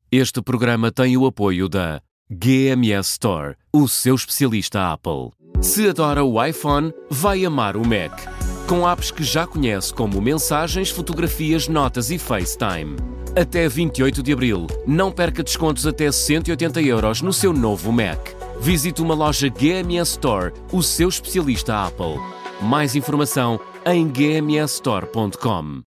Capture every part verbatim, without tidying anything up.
Este programa tem o apoio da G M S Store, o seu especialista Apple. Se adora o iPhone, vai amar o Mac. Com apps que já conhece como Mensagens, Fotografias, Notas e FaceTime. Até vinte e oito de abril, não perca descontos até cento e oitenta euros no seu novo Mac. Visite uma loja G M S Store, o seu especialista Apple. Mais informação em g m s store ponto com.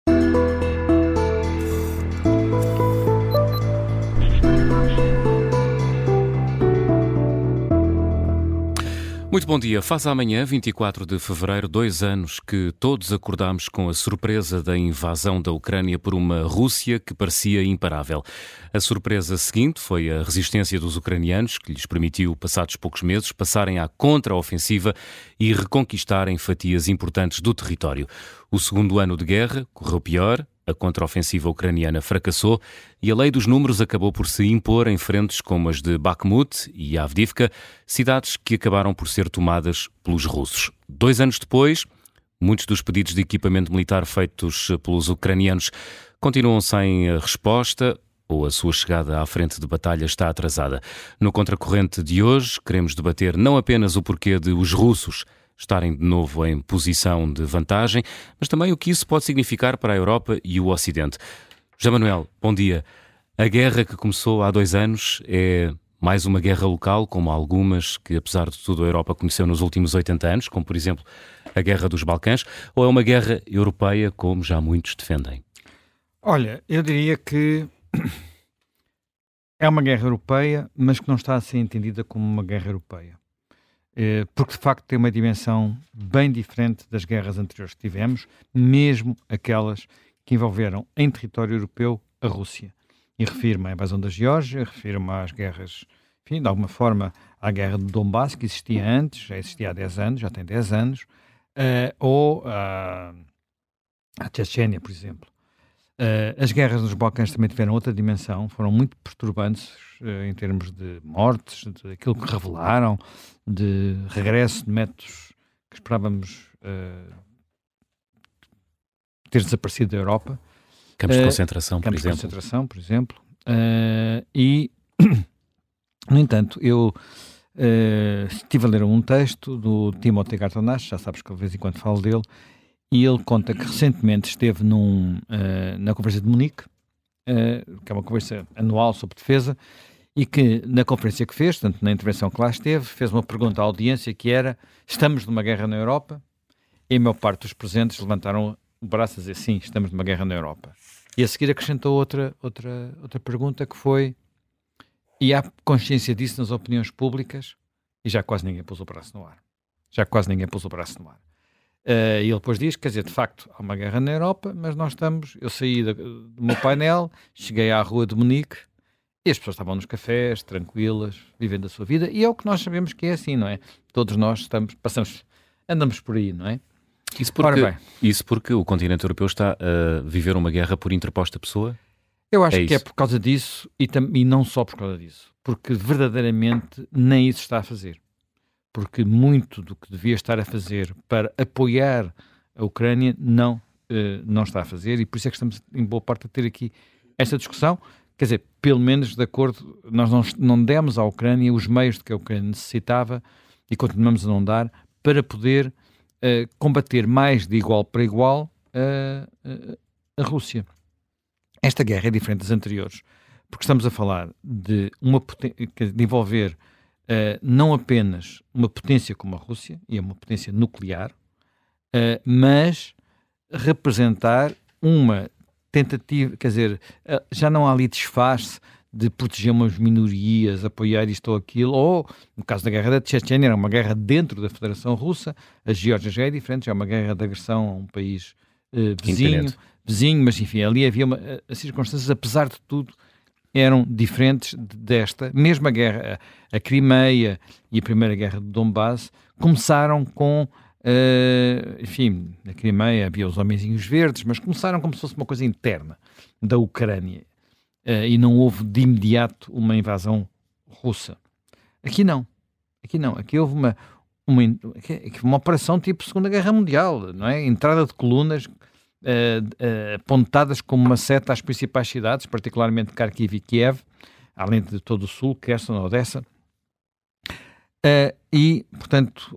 Muito bom dia. Faz amanhã, vinte e quatro de fevereiro, dois anos que todos acordámos com a surpresa da invasão da Ucrânia por uma Rússia que parecia imparável. A surpresa seguinte foi a resistência dos ucranianos, que lhes permitiu, passados poucos meses, passarem à contra-ofensiva e reconquistarem fatias importantes do território. O segundo ano de guerra correu pior. A contra-ofensiva ucraniana fracassou e a lei dos números acabou por se impor em frentes como as de Bakhmut e Avdiivka, cidades que acabaram por ser tomadas pelos russos. Dois anos depois, muitos dos pedidos de equipamento militar feitos pelos ucranianos continuam sem resposta ou a sua chegada à frente de batalha está atrasada. No Contracorrente de hoje, queremos debater não apenas o porquê de os russos estarem de novo em posição de vantagem, mas também o que isso pode significar para a Europa e o Ocidente. José Manuel, bom dia. A guerra que começou há dois anos é mais uma guerra local, como algumas que, apesar de tudo, a Europa conheceu nos últimos oitenta anos, como, por exemplo, a Guerra dos Balcãs, ou é uma guerra europeia, como já muitos defendem? Olha, eu diria que é uma guerra europeia, mas que não está a ser entendida como uma guerra europeia. Porque, de facto, tem uma dimensão bem diferente das guerras anteriores que tivemos, mesmo aquelas que envolveram em território europeu a Rússia. E refiro-me à invasão da Geórgia, refiro-me às guerras, enfim, de alguma forma, à guerra de Donbass, que existia antes, já existia há dez anos, já tem dez anos, uh, ou à uh, Chechênia, por exemplo. Uh, as guerras nos Balcãs também tiveram outra dimensão, foram muito perturbantes uh, em termos de mortes, de aquilo que revelaram, de regresso de métodos que esperávamos uh, ter desaparecido da Europa. Campos de uh, concentração, por campos exemplo. de concentração, por exemplo. Uh, e, no entanto, eu uh, estive a ler um texto do Timothy Garton-Ash, já sabes que de vez em quando falo dele, e ele conta que recentemente esteve num, uh, na Conferência de Munique, uh, que é uma conversa anual sobre defesa, e que na conferência que fez, tanto na intervenção que lá esteve, fez uma pergunta à audiência que era: estamos numa guerra na Europa? E a maior parte dos presentes levantaram o braço a dizer sim, estamos numa guerra na Europa. E a seguir acrescentou outra, outra, outra pergunta que foi: e há consciência disso nas opiniões públicas? E já quase ninguém pôs o braço no ar. Já quase ninguém pôs o braço no ar. Uh, e ele depois diz, quer dizer, de facto, há uma guerra na Europa, mas nós estamos... Eu saí da, do meu painel, cheguei à rua de Munique, e as pessoas estavam nos cafés, tranquilas, vivendo a sua vida, e é o que nós sabemos que é assim, não é? Todos nós estamos, passamos, andamos por aí, não é? Isso porque, isso porque o continente europeu está a viver uma guerra por interposta pessoa? Eu acho é que é por causa disso, e, tam, e não só por causa disso, porque verdadeiramente nem isso está a fazer. Porque muito do que devia estar a fazer para apoiar a Ucrânia não, eh, não está a fazer, e por isso é que estamos em boa parte a ter aqui esta discussão. Quer dizer, pelo menos de acordo, nós não, não demos à Ucrânia os meios de que a Ucrânia necessitava e continuamos a não dar para poder uh, combater mais de igual para igual uh, uh, a Rússia. Esta guerra é diferente das anteriores, porque estamos a falar de, uma poten- de envolver uh, não apenas uma potência como a Rússia, e é uma potência nuclear, uh, mas representar uma tentativa, quer dizer, já não há ali disfarce de proteger umas minorias, apoiar isto ou aquilo, ou, no caso da guerra da Chechênia, era uma guerra dentro da Federação Russa, a Geórgia já é diferente, já é uma guerra de agressão a um país uh, vizinho, vizinho, mas enfim, ali havia uma, as circunstâncias, apesar de tudo, eram diferentes desta. Mesmo a guerra, a, a Crimeia e a Primeira Guerra de Donbass começaram com Uh, enfim, na Crimeia havia os homenzinhos verdes, mas começaram como se fosse uma coisa interna da Ucrânia, uh, e não houve de imediato uma invasão russa. Aqui não, aqui não, aqui houve uma, uma, uma operação tipo Segunda Guerra Mundial, não é? Entrada de colunas uh, uh, apontadas como uma seta às principais cidades, particularmente Kharkiv e Kiev, além de todo o sul, Kherson, Odessa, uh, e, portanto,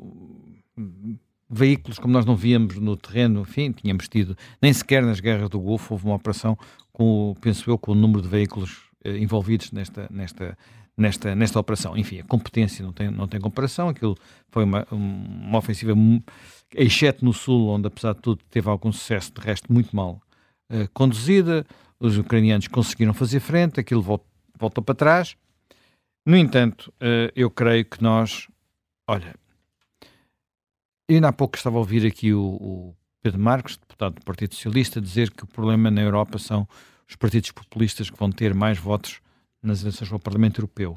veículos como nós não víamos no terreno, enfim, tínhamos tido, nem sequer nas guerras do Golfo houve uma operação com, penso eu, com o número de veículos uh, envolvidos nesta, nesta, nesta, nesta operação. Enfim, a competência não tem, não tem comparação, aquilo foi uma, uma ofensiva, exceto no sul, onde apesar de tudo teve algum sucesso, de resto muito mal uh, conduzida, os ucranianos conseguiram fazer frente, aquilo voltou, voltou para trás. No entanto, uh, eu creio que nós, olha, eu ainda há pouco estava a ouvir aqui o, o Pedro Marques, deputado do Partido Socialista, dizer que o problema na Europa são os partidos populistas que vão ter mais votos nas eleições para o Parlamento Europeu.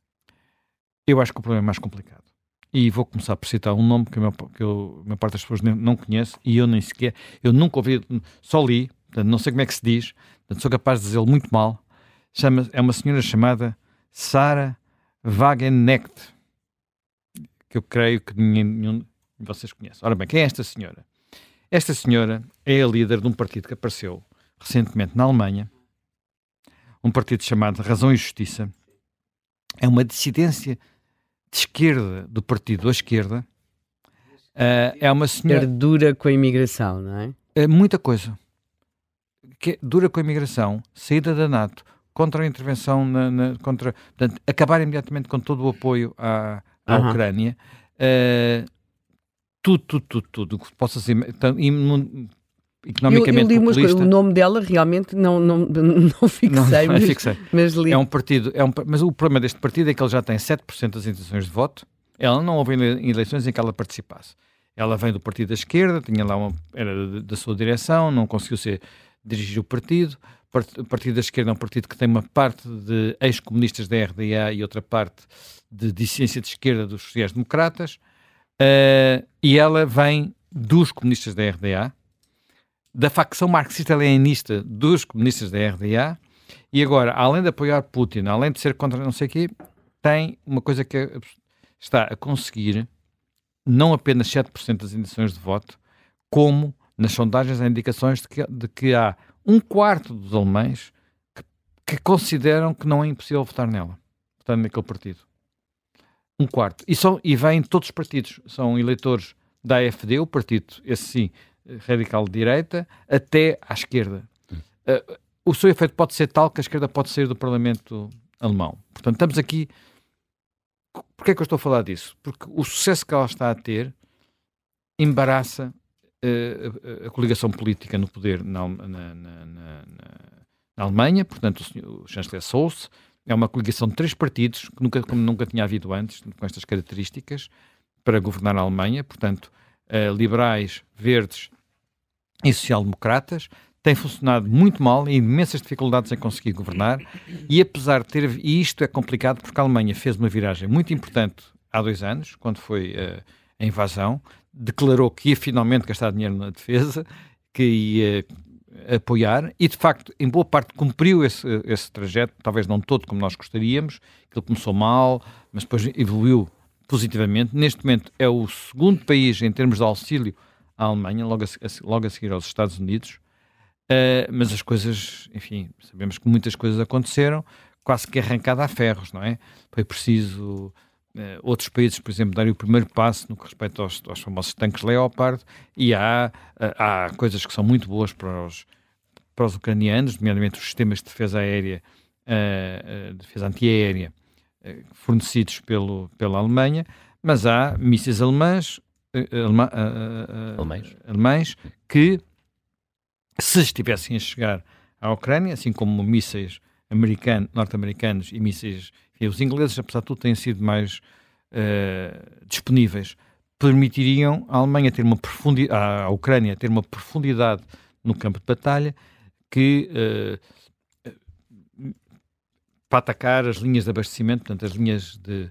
Eu acho que o problema é mais complicado. E vou começar por citar um nome que, a maior, que eu, a maior parte das pessoas nem, não conhece, e eu nem sequer, eu nunca ouvi, só li, portanto, não sei como é que se diz, portanto, sou capaz de dizê-lo muito mal. Chama, é uma senhora chamada Sara Wagenknecht, que eu creio que nenhum de vocês conhece. Ora bem, quem é esta senhora? Esta senhora é a líder de um partido que apareceu recentemente na Alemanha, um partido chamado Razão e Justiça. É uma dissidência de esquerda do partido à esquerda. Uh, é uma senhora... Dura com a imigração, não é? É muita coisa. Que é dura com a imigração, saída da NATO, contra a intervenção, na, na, contra, portanto, acabar imediatamente com todo o apoio à, à uh-huh. Ucrânia. Uh, tudo, tudo, tudo, tudo, que possa ser então, imun, economicamente eu, eu li populista. Coisas, o nome dela realmente não, não, não fixei, não, mas, fixei. mas li. É um partido, é um, mas o problema deste partido é que ele já tem sete por cento das intenções de voto. Ela não houve eleições em que ela participasse. Ela vem do partido da esquerda, tinha lá uma, era da sua direção, não conseguiu ser, dirigir o partido. O partido da esquerda é um partido que tem uma parte de ex-comunistas da R D A e outra parte de dissidência de esquerda dos sociais-democratas. Uh, e ela vem dos comunistas da R D A, da facção marxista-leninista dos comunistas da R D A, e agora, além de apoiar Putin, além de ser contra não sei o quê, tem uma coisa que é, está a conseguir não apenas sete por cento das intenções de voto, como nas sondagens há indicações de que, de que há um quarto dos alemães que, que consideram que não é impossível votar nela, votar naquele partido. Um quarto. E, são, e vêm todos os partidos. São eleitores da A F D, o partido, esse sim, radical de direita, até à esquerda. Uh, o seu efeito pode ser tal que a esquerda pode sair do Parlamento alemão. Portanto, estamos aqui... Porquê é que eu estou a falar disso? Porque o sucesso que ela está a ter embaraça uh, a, a coligação política no poder na, na, na, na, na Alemanha. Portanto, o, senhor, o chanceler Scholz é uma coligação de três partidos, que nunca, como nunca tinha havido antes, com estas características, para governar a Alemanha. Portanto, uh, liberais, verdes e social-democratas. Tem funcionado muito mal, e imensas dificuldades em conseguir governar, e apesar de ter... E isto é complicado porque a Alemanha fez uma viragem muito importante há dois anos, quando foi uh, a invasão, declarou que ia finalmente gastar dinheiro na defesa, que ia apoiar, e de facto, em boa parte, cumpriu esse, esse trajeto, talvez não todo como nós gostaríamos, que ele começou mal, mas depois evoluiu positivamente. Neste momento é o segundo país em termos de auxílio à Alemanha, logo a, logo a seguir aos Estados Unidos, uh, mas as coisas, enfim, sabemos que muitas coisas aconteceram, quase que arrancada a ferros, não é? Foi preciso uh, outros países, por exemplo, darem o primeiro passo no que respeita aos, aos famosos tanques Leopard, e há, uh, há coisas que são muito boas para os, para os ucranianos, nomeadamente os sistemas de defesa aérea, uh, uh, defesa antiaérea, uh, fornecidos pelo, pela Alemanha, mas há mísseis alemães, uh, alema, uh, uh, alemães. alemães que, se estivessem a chegar à Ucrânia, assim como mísseis americano, norte-americanos e mísseis, enfim, os ingleses, apesar de tudo, têm sido mais uh, disponíveis, permitiriam à Alemanha ter uma profundidade, à Ucrânia ter uma profundidade no campo de batalha que uh, para atacar as linhas de abastecimento, portanto, as linhas de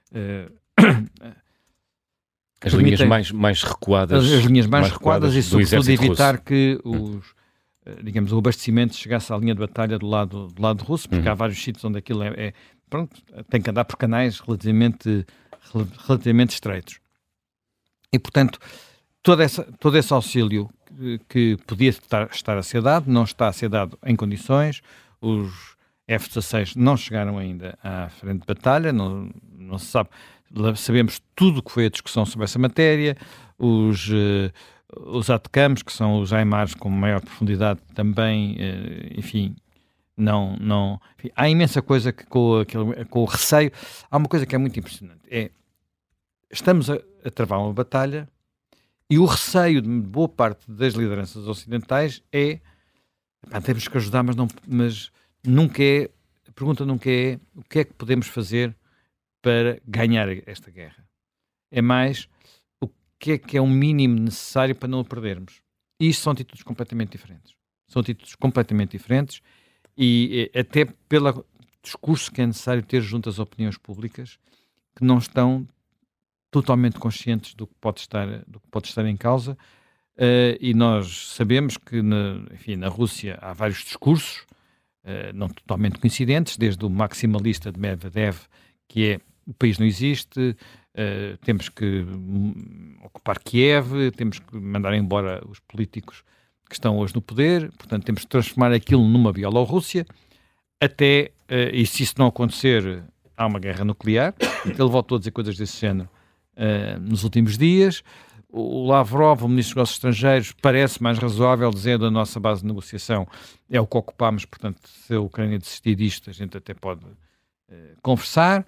uh, as linhas mais, mais recuadas, as, as linhas mais, mais recuadas, recuadas e sobretudo evitar russo. que os digamos, o abastecimento chegasse à linha de batalha do lado, do lado russo, porque uhum. há vários sítios onde aquilo é, é, pronto, tem que andar por canais relativamente, relativamente estreitos. E, portanto, todo, essa, todo esse auxílio que, que podia estar, estar a ser dado, não está a ser dado em condições. Os, F dezasseis não chegaram ainda à frente de batalha, não, não se sabe, sabemos tudo o que foi a discussão sobre essa matéria, os, uh, os ATACMS, que são os AIMARs com maior profundidade também, uh, enfim, não, não, enfim, há imensa coisa que com, aquele, com o receio, há uma coisa que é muito impressionante, é, estamos a, a travar uma batalha e o receio de boa parte das lideranças ocidentais é, pá, temos que ajudar, mas, não, mas nunca é, a pergunta nunca é o que é que podemos fazer para ganhar esta guerra. É mais o que é que é o mínimo necessário para não a perdermos. E isto são atitudes completamente diferentes. São atitudes completamente diferentes e até pelo discurso que é necessário ter junto às opiniões públicas que não estão totalmente conscientes do que pode estar, do que pode estar em causa, uh, e nós sabemos que na, enfim, na Rússia há vários discursos, uh, não totalmente coincidentes, desde o maximalista de Medvedev, que é o país não existe, uh, temos que um, ocupar Kiev, temos que mandar embora os políticos que estão hoje no poder, portanto temos que transformar aquilo numa Bielorrússia, até, uh, e se isso não acontecer, há uma guerra nuclear. Ele voltou a dizer coisas desse género Uh, nos últimos dias. O Lavrov, o Ministro dos Negócios Estrangeiros, parece mais razoável, dizendo a nossa base de negociação é o que ocupámos, portanto, se a Ucrânia desistir disto, a gente até pode uh, conversar,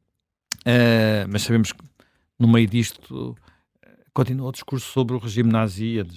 uh, mas sabemos que no meio disto uh, continua o discurso sobre o regime nazi, a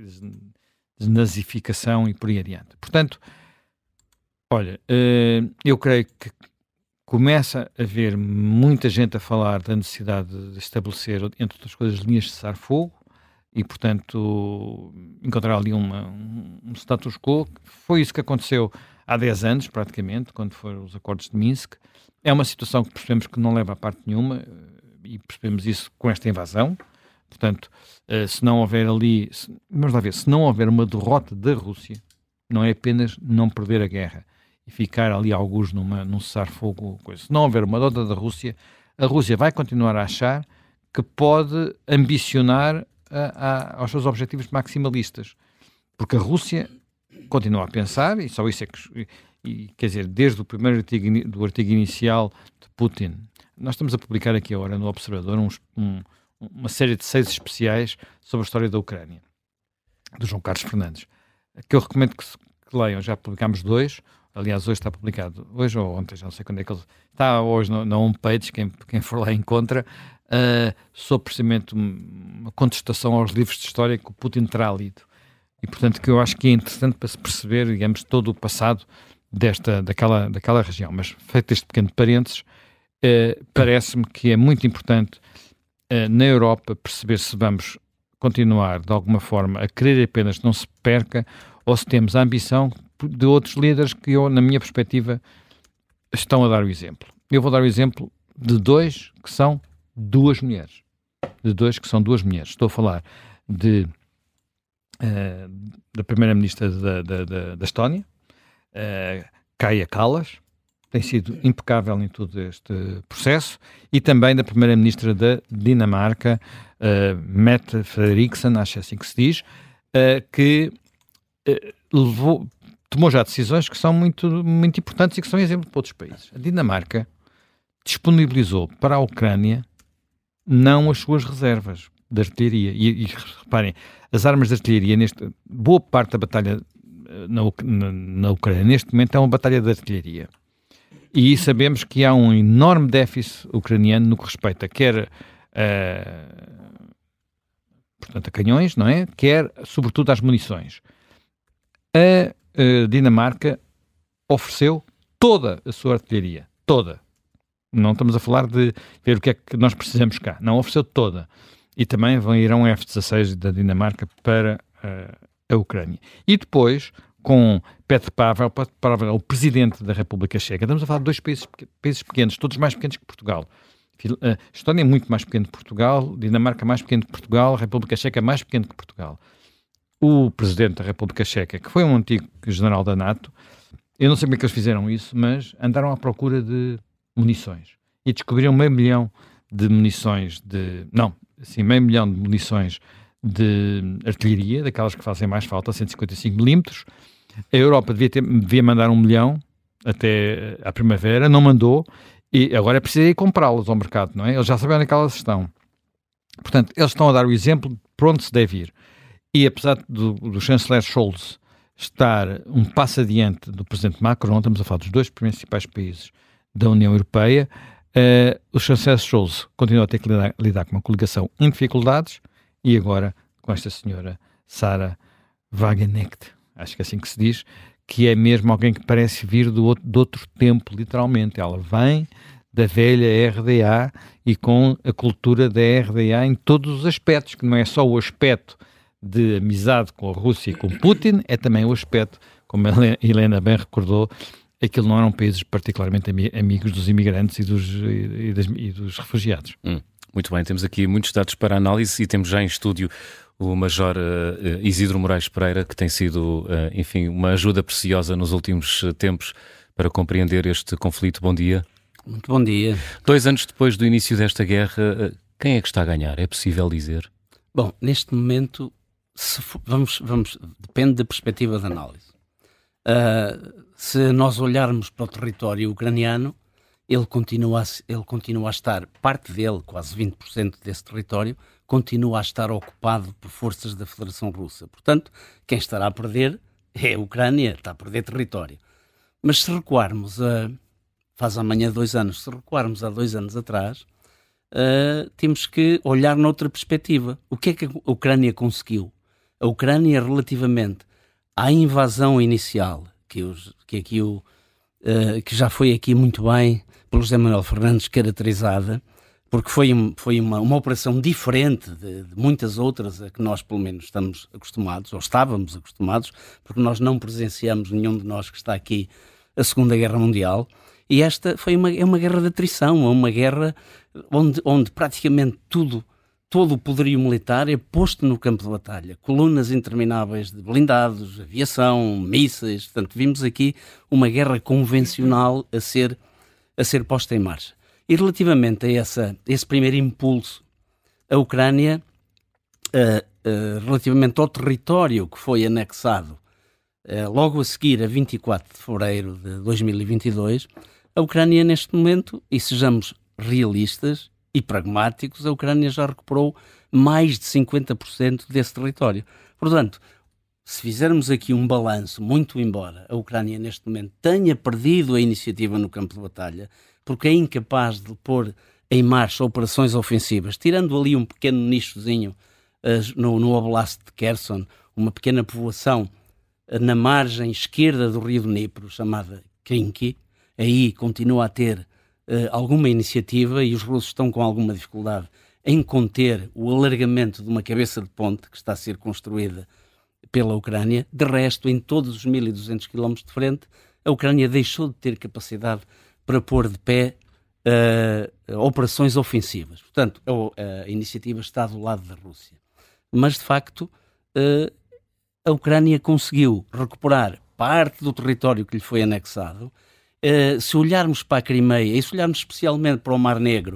desnazificação e por aí adiante. Portanto, olha, uh, eu creio que começa a haver muita gente a falar da necessidade de estabelecer, entre outras coisas, linhas de cessar-fogo e, portanto, encontrar ali uma, um, um status quo. Foi isso que aconteceu há dez anos, praticamente, quando foram os acordos de Minsk. É uma situação que percebemos que não leva a parte nenhuma e percebemos isso com esta invasão. Portanto, se não houver ali... Se, vamos lá ver, se não houver uma derrota da Rússia, não é apenas não perder a guerra e ficar ali alguns numa, num cessar-fogo. Se não houver uma derrota da Rússia, a Rússia vai continuar a achar que pode ambicionar a, a, aos seus objetivos maximalistas. Porque a Rússia continua a pensar, e só isso é que... E, quer dizer, desde o primeiro artigo, do artigo inicial de Putin, nós estamos a publicar aqui agora no Observador uns, um, uma série de seis especiais sobre a história da Ucrânia, do João Carlos Fernandes, que eu recomendo que, que leiam. Já publicámos dois. Aliás, hoje está publicado, hoje ou ontem, já não sei quando é que ele... Está hoje no, na homepage, quem, quem for lá encontra, uh, sobre precisamente uma contestação aos livros de história que o Putin terá lido. E, portanto, que eu acho que é interessante para se perceber, digamos, todo o passado desta, daquela, daquela região. Mas, feito este pequeno parênteses, uh, parece-me que é muito importante uh, na Europa perceber se vamos continuar, de alguma forma, a querer apenas que não se perca, ou se temos a ambição de outros líderes que, eu, na minha perspectiva, estão a dar o exemplo. Eu vou dar o exemplo de dois que são duas mulheres. De dois que são duas mulheres. Estou a falar de, uh, da Primeira-Ministra da, da, da, da Estónia, uh, Kaja Kallas, tem sido impecável em todo este processo, e também da Primeira-Ministra da Dinamarca, uh, Mette Frederiksen, acho que é assim que se diz, uh, que uh, levou... tomou já decisões que são muito, muito importantes e que são exemplo para outros países. A Dinamarca disponibilizou para a Ucrânia não as suas reservas de artilharia. E, e reparem, as armas de artilharia, neste, boa parte da batalha na, na, na Ucrânia, neste momento, é uma batalha de artilharia. E sabemos que há um enorme déficit ucraniano no que respeita quer a, portanto, a canhões, não é? Quer, sobretudo, às munições. A A Dinamarca ofereceu toda a sua artilharia, toda. Não estamos a falar de ver o que é que nós precisamos cá, não, ofereceu toda. E também vão ir a um F dezasseis da Dinamarca para uh, a Ucrânia. E depois, com Petr Pavel, Petr Pavel, o presidente da República Checa, estamos a falar de dois países, países pequenos, todos mais pequenos que Portugal. A Estónia é muito mais pequena que Portugal, Dinamarca mais pequena que Portugal, a República Checa é mais pequena que Portugal. O presidente da República Checa, que foi um antigo general da NATO, eu não sei como é que eles fizeram isso, mas andaram à procura de munições e descobriram meio milhão de munições de... Não, assim, meio milhão de munições de artilharia, daquelas que fazem mais falta, cento e cinquenta e cinco milímetros. A Europa devia, ter, devia mandar um milhão até à primavera, não mandou, e agora é preciso ir comprá-las ao mercado, não é? Eles já sabem onde é que elas estão. Portanto, eles estão a dar o exemplo de por onde se deve ir. E apesar do, do chanceler Scholz estar um passo adiante do presidente Macron, estamos a falar dos dois principais países da União Europeia, uh, o chanceler Scholz continua a ter que lidar, lidar com uma coligação em dificuldades, e agora com esta senhora Sarah Wagenknecht, acho que é assim que se diz, que é mesmo alguém que parece vir do outro, de outro tempo, literalmente. Ela vem da velha R D A e com a cultura da R D A em todos os aspectos, que não é só o aspecto de amizade com a Rússia e com Putin, é também o aspecto, como a Helena bem recordou, aquilo não eram países particularmente ami- amigos dos imigrantes e dos, e, e das, e dos refugiados. Hum, muito bem, temos aqui muitos dados para análise e temos já em estúdio o Major uh, Isidro Moraes Pereira, que tem sido, uh, enfim, uma ajuda preciosa nos últimos tempos para compreender este conflito. Bom dia. Muito bom dia. Dois anos depois do início desta guerra, uh, quem é que está a ganhar? É possível dizer? Bom, neste momento, se for, vamos, vamos, depende da perspectiva de análise. Uh, se nós olharmos para o território ucraniano, ele continua, a, ele continua a estar, parte dele, quase vinte por cento desse território, continua a estar ocupado por forças da Federação Russa. Portanto, quem estará a perder é a Ucrânia, está a perder território. Mas se recuarmos a... faz amanhã dois anos, se recuarmos há dois anos atrás, uh, temos que olhar noutra perspectiva. O que é que a Ucrânia conseguiu? A Ucrânia, relativamente à invasão inicial, que, os, que, aqui o, uh, que já foi aqui muito bem pelo José Manuel Fernandes caracterizada, porque foi, um, foi uma, uma operação diferente de, de muitas outras a que nós, pelo menos, estamos acostumados, ou estávamos acostumados, porque nós não presenciamos, nenhum de nós que está aqui, a Segunda Guerra Mundial. E esta foi uma, é uma guerra de atrição, é uma guerra onde, onde praticamente tudo, todo o poderio militar é posto no campo de batalha. Colunas intermináveis de blindados, aviação, mísseis. Portanto, vimos aqui uma guerra convencional a ser, a ser posta em marcha. E relativamente a essa, esse primeiro impulso, a Ucrânia, uh, uh, relativamente ao território que foi anexado uh, logo a seguir, a vinte e quatro de fevereiro de dois mil e vinte e dois, a Ucrânia neste momento, e sejamos realistas e pragmáticos, a Ucrânia já recuperou mais de cinquenta por cento desse território. Portanto, se fizermos aqui um balanço, muito embora a Ucrânia neste momento tenha perdido a iniciativa no campo de batalha, porque é incapaz de pôr em marcha operações ofensivas, tirando ali um pequeno nichozinho uh, no, no Oblast de Kherson, uma pequena povoação uh, na margem esquerda do rio Dnipro, chamada Krinky, aí continua a ter uh, alguma iniciativa e os russos estão com alguma dificuldade em conter o alargamento de uma cabeça de ponte que está a ser construída pela Ucrânia. De resto, em todos os mil e duzentos quilómetros de frente, a Ucrânia deixou de ter capacidade para pôr de pé uh, operações ofensivas. Portanto, a, a iniciativa está do lado da Rússia. Mas, de facto, uh, a Ucrânia conseguiu recuperar parte do território que lhe foi anexado. Uh, se olharmos para a Crimeia e se olharmos especialmente para o Mar Negro,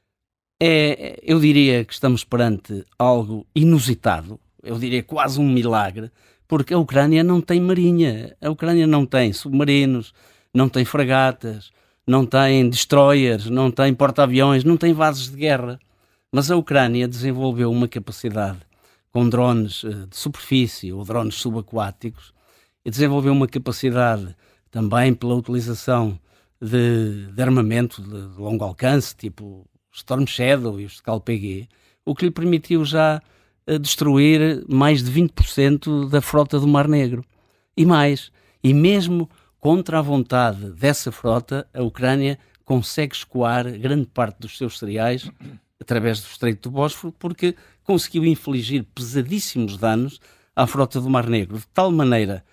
é, eu diria que estamos perante algo inusitado, eu diria quase um milagre, porque a Ucrânia não tem marinha, a Ucrânia não tem submarinos, não tem fragatas, não tem destroyers, não tem porta-aviões, não tem bases de guerra. Mas a Ucrânia desenvolveu uma capacidade com drones de superfície ou drones subaquáticos e desenvolveu uma capacidade também pela utilização de, de armamento de, de longo alcance, tipo Storm Shadow e os Skal P G, o que lhe permitiu já uh, destruir mais de vinte por cento da frota do Mar Negro. E mais, e mesmo contra a vontade dessa frota, a Ucrânia consegue escoar grande parte dos seus cereais através do Estreito do Bósforo, porque conseguiu infligir pesadíssimos danos à frota do Mar Negro, de tal maneira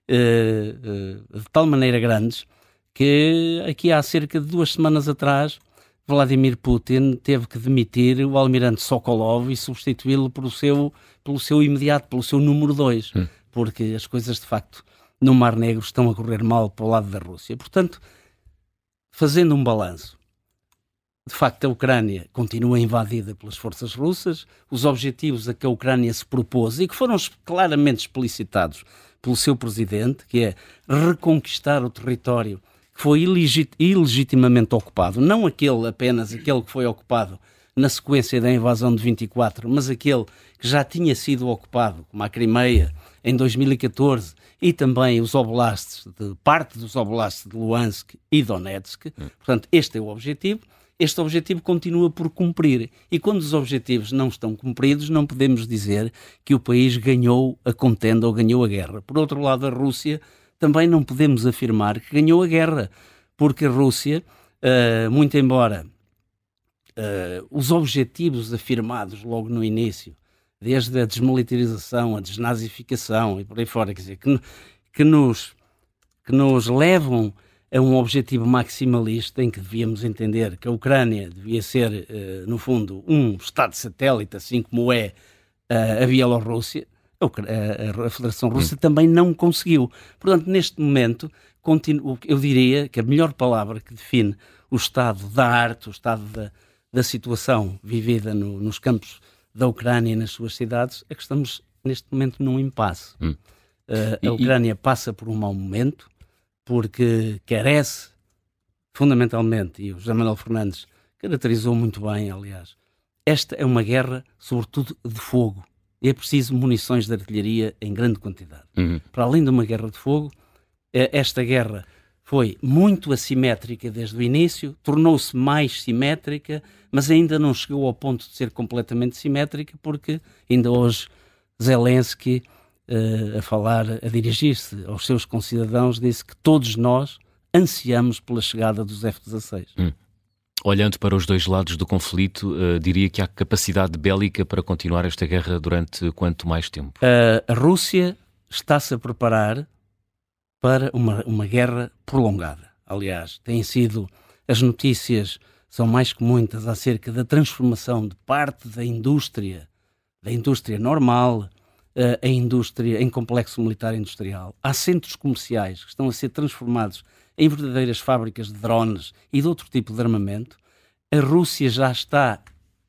Uh, uh, de tal maneira grandes que aqui há cerca de duas semanas atrás Vladimir Putin teve que demitir o almirante Sokolov e substituí-lo pelo seu, pelo seu imediato, pelo seu número dois, hum. porque as coisas de facto no Mar Negro estão a correr mal para o lado da Rússia. Portanto, fazendo um balanço, de facto a Ucrânia continua invadida pelas forças russas, os objetivos a que a Ucrânia se propôs e que foram claramente explicitados pelo seu presidente, que é reconquistar o território foi ilegit- ilegitimamente ocupado, não aquele apenas aquele que foi ocupado na sequência da invasão de vinte e quatro, mas aquele que já tinha sido ocupado, como a Crimeia, em dois mil e catorze, e também os oblastes, de, parte dos oblastes de Luhansk e Donetsk. Hum. Portanto, este é o objetivo. Este objetivo continua por cumprir. E quando os objetivos não estão cumpridos, não podemos dizer que o país ganhou a contenda ou ganhou a guerra. Por outro lado, a Rússia também não podemos afirmar que ganhou a guerra, porque a Rússia, uh, muito embora uh, os objetivos afirmados logo no início, desde a desmilitarização, a desnazificação e por aí fora, quer dizer, que, que, nos, que nos levam a um objetivo maximalista em que devíamos entender que a Ucrânia devia ser, uh, no fundo, um Estado satélite, assim como é uh, a Bielorrússia, a, a, a Federação Russa também não conseguiu. Portanto, neste momento, continuo, eu diria que a melhor palavra que define o estado da arte, o estado da, da situação vivida no, nos campos da Ucrânia e nas suas cidades, é que estamos neste momento num impasse. Hum. Uh, a Ucrânia passa por um mau momento, porque carece, fundamentalmente, e o José Manuel Fernandes caracterizou muito bem, aliás, esta é uma guerra, sobretudo, de fogo. É preciso munições de artilharia em grande quantidade. Uhum. Para além de uma guerra de fogo, esta guerra foi muito assimétrica desde o início, tornou-se mais simétrica, mas ainda não chegou ao ponto de ser completamente simétrica, porque ainda hoje Zelensky, uh, a falar, a dirigir-se aos seus concidadãos, disse que todos nós ansiamos pela chegada dos F dezasseis. Hum. Olhando para os dois lados do conflito, uh, diria que há capacidade bélica para continuar esta guerra durante quanto mais tempo? Uh, a Rússia está-se a preparar para uma, uma guerra prolongada. Aliás, têm sido, as notícias são mais que muitas acerca da transformação de parte da indústria, da indústria normal, uh, a indústria em complexo militar industrial. Há centros comerciais que estão a ser transformados em verdadeiras fábricas de drones e de outro tipo de armamento. A Rússia já está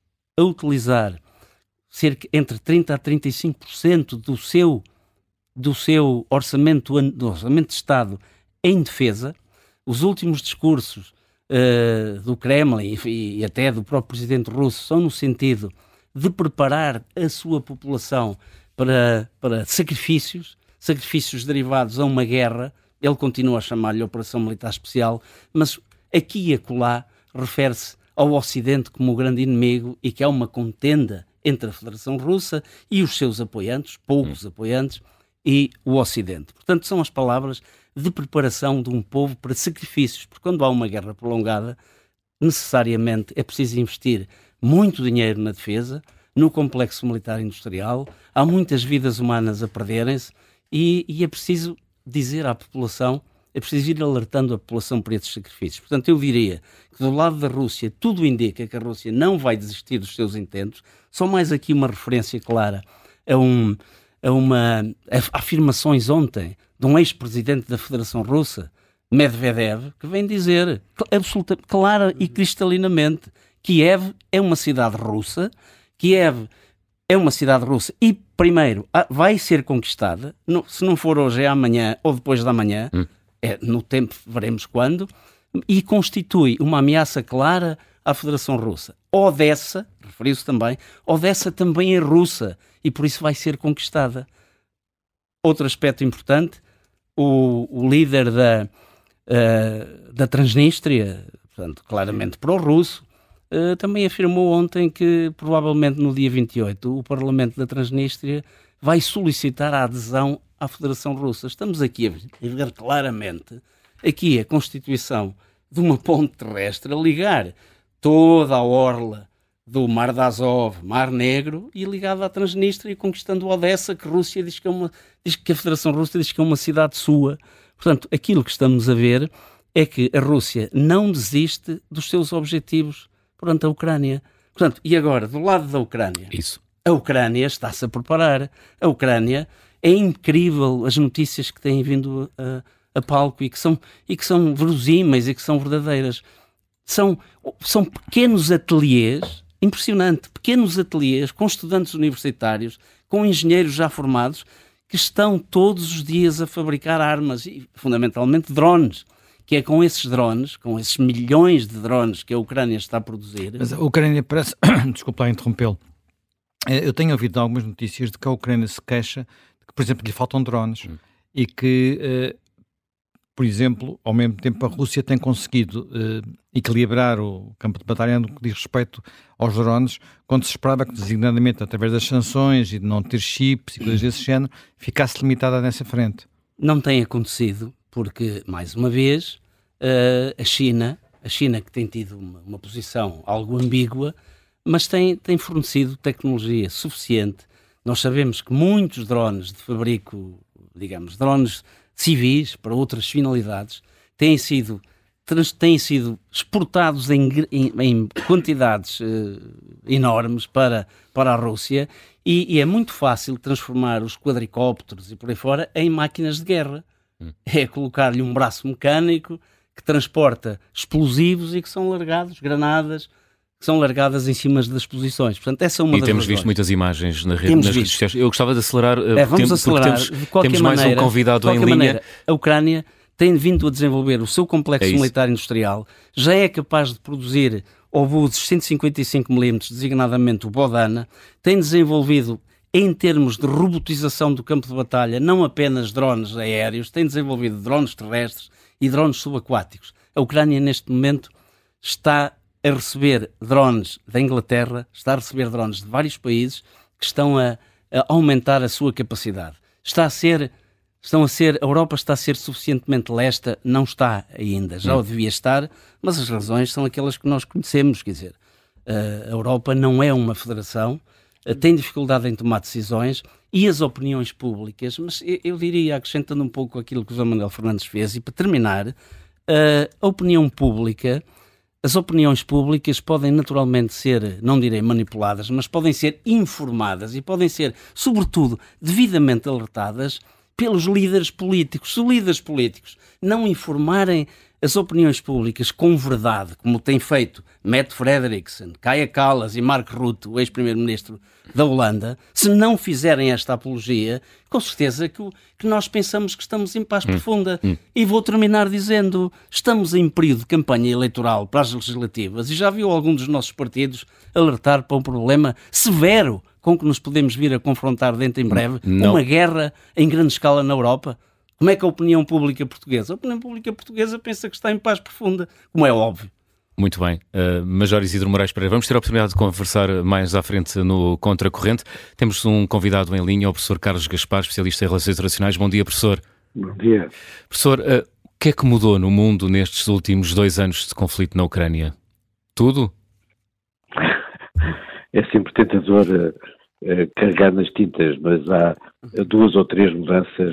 a utilizar cerca entre trinta a trinta e cinco por cento do seu, do seu orçamento, do orçamento de Estado em defesa. Os últimos discursos uh, do Kremlin e, e até do próprio presidente russo são no sentido de preparar a sua população para, para sacrifícios, sacrifícios derivados a uma guerra. Ele continua a chamar-lhe Operação Militar Especial, mas aqui e acolá refere-se ao Ocidente como o grande inimigo e que há uma contenda entre a Federação Russa e os seus apoiantes, poucos hum. apoiantes, e o Ocidente. Portanto, são as palavras de preparação de um povo para sacrifícios, porque quando há uma guerra prolongada, necessariamente é preciso investir muito dinheiro na defesa, no complexo militar industrial, há muitas vidas humanas a perderem-se e, e é preciso dizer à população, é preciso ir alertando a população para esses sacrifícios. Portanto, eu diria que do lado da Rússia tudo indica que a Rússia não vai desistir dos seus intentos. Só mais aqui uma referência clara a, um, a uma a afirmações ontem de um ex-presidente da Federação Russa, Medvedev, que vem dizer absolutamente clara e cristalinamente: Kiev é uma cidade russa, Kiev é uma cidade russa e, primeiro, vai ser conquistada, no, se não for hoje é amanhã ou depois da manhã, hum. é, no tempo veremos quando, e constitui uma ameaça clara à Federação Russa. Odessa, referiu-se também, Odessa também é russa e por isso vai ser conquistada. Outro aspecto importante, o, o líder da, uh, da Transnistria, portanto, claramente pró-russo, Uh, também afirmou ontem que, provavelmente no dia vinte e oito, o Parlamento da Transnistria vai solicitar a adesão à Federação Russa. Estamos aqui a ver claramente aqui a constituição de uma ponte terrestre a ligar toda a orla do Mar de Azov, Mar Negro, e ligada à Transnistria, conquistando Odessa, que, a Rússia diz que, é uma, diz que a Federação Russa diz que é uma cidade sua. Portanto, aquilo que estamos a ver é que a Rússia não desiste dos seus objetivos perante a Ucrânia. Portanto, e agora, do lado da Ucrânia, Isso. a Ucrânia está-se a preparar. A Ucrânia, é incrível as notícias que têm vindo a, a palco e que, são, e que são verosímeis e que são verdadeiras. São, são pequenos ateliês, impressionante, pequenos ateliês com estudantes universitários, com engenheiros já formados, que estão todos os dias a fabricar armas e, fundamentalmente, drones, que é com esses drones, com esses milhões de drones que a Ucrânia está a produzir... Mas a Ucrânia parece... Desculpa lá interrompê-lo. Eu tenho ouvido algumas notícias de que a Ucrânia se queixa de que, por exemplo, lhe faltam drones hum. e que, uh, por exemplo, ao mesmo tempo a Rússia tem conseguido uh, equilibrar o campo de batalha no que diz respeito aos drones, quando se esperava que, designadamente, através das sanções e de não ter chips e coisas desse género, ficasse limitada nessa frente. Não tem acontecido, porque, mais uma vez, uh, a China, a China que tem tido uma, uma posição algo ambígua, mas tem, tem fornecido tecnologia suficiente. Nós sabemos que muitos drones de fabrico, digamos, drones civis para outras finalidades, têm sido, trans, têm sido exportados em, em, em quantidades uh, enormes para, para a Rússia e, e é muito fácil transformar os quadricópteros e por aí fora em máquinas de guerra. Hum. É colocar-lhe um braço mecânico que transporta explosivos e que são largados, granadas, que são largadas em cima das posições. Portanto, essa é uma e das temos razões. visto muitas imagens na rede, temos nas visto. redes sociais. Eu gostava de acelerar, é, vamos tempo, acelerar. porque temos, de qualquer temos maneira, mais um convidado em linha. Maneira, a Ucrânia tem vindo a desenvolver o seu complexo é militar industrial, já é capaz de produzir obuses cento e cinquenta e cinco milímetros, designadamente o Bodana, tem desenvolvido, em termos de robotização do campo de batalha, não apenas drones aéreos, tem desenvolvido drones terrestres e drones subaquáticos. A Ucrânia, neste momento, está a receber drones da Inglaterra, está a receber drones de vários países que estão a, a aumentar a sua capacidade. Está a ser, estão a ser, a Europa está a ser suficientemente lesta, não está ainda, já o devia estar, mas as razões são aquelas que nós conhecemos, quer dizer, a Europa não é uma federação, tem dificuldade em tomar decisões e as opiniões públicas, mas eu, eu diria, acrescentando um pouco aquilo que o José Manuel Fernandes fez, e para terminar, a opinião pública, as opiniões públicas podem naturalmente ser, não direi manipuladas, mas podem ser informadas e podem ser, sobretudo, devidamente alertadas pelos líderes políticos. Se os líderes políticos não informarem as opiniões públicas com verdade, como tem feito Mette Frederiksen, Kaja Kallas e Mark Rutte, o ex-primeiro-ministro da Holanda, se não fizerem esta apologia, com certeza que, que nós pensamos que estamos em paz hum. profunda. Hum. E vou terminar dizendo, estamos em período de campanha eleitoral para as legislativas e já viu algum dos nossos partidos alertar para um problema severo com que nos podemos vir a confrontar dentro em breve, não. Uma guerra em grande escala na Europa? Como é que a opinião pública portuguesa? A opinião pública portuguesa pensa que está em paz profunda, como é óbvio. Muito bem. Uh, Major Isidro Moraes Pereira, vamos ter a oportunidade de conversar mais à frente no Contracorrente. Temos um convidado em linha, o professor Carlos Gaspar, especialista em Relações Internacionais. Bom dia, professor. Bom dia. Professor, uh, o que é que mudou no mundo nestes últimos dois anos de conflito na Ucrânia? Tudo? É sempre tentador uh, uh, carregar nas tintas, mas há duas ou três mudanças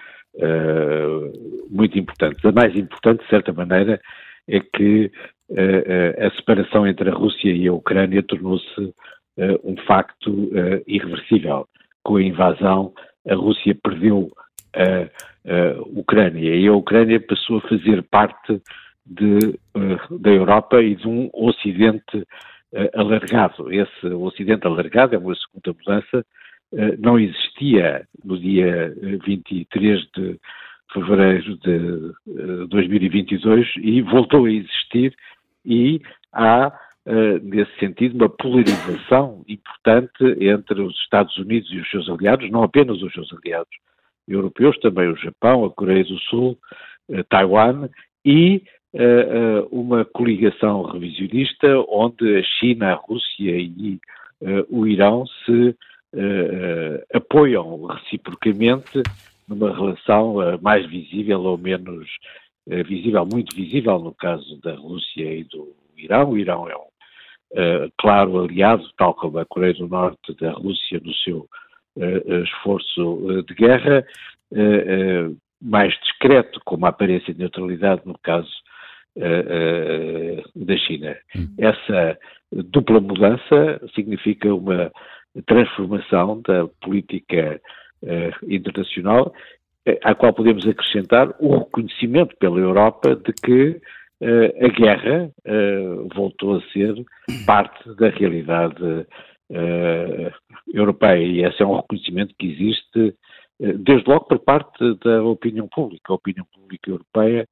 uh, muito importantes. A mais importante, de certa maneira, é que uh, uh, a separação entre a Rússia e a Ucrânia tornou-se uh, um facto uh, irreversível. Com a invasão, a Rússia perdeu a, a Ucrânia e a Ucrânia passou a fazer parte de, uh, da Europa e de um Ocidente uh, alargado. Esse Ocidente alargado é uma segunda mudança, uh, não existia no dia vinte e três de fevereiro de uh, dois mil e vinte e dois e voltou a existir e há, uh, nesse sentido, uma polarização importante entre os Estados Unidos e os seus aliados, não apenas os seus aliados europeus, também o Japão, a Coreia do Sul, uh, Taiwan e uh, uh, uma coligação revisionista onde a China, a Rússia e uh, o Irão se uh, uh, apoiam reciprocamente numa relação uh, mais visível ou menos uh, visível, muito visível no caso da Rússia e do Irão. O Irão é um uh, claro aliado, tal como a Coreia do Norte, da Rússia no seu uh, esforço uh, de guerra, uh, uh, mais discreto, com uma aparência de neutralidade no caso uh, uh, da China. Hum. Essa dupla mudança significa uma transformação da política Uh, internacional, uh, à qual podemos acrescentar o reconhecimento pela Europa de que uh, a guerra uh, voltou a ser parte da realidade uh, europeia e esse é um reconhecimento que existe uh, desde logo por parte da opinião pública. A opinião pública europeia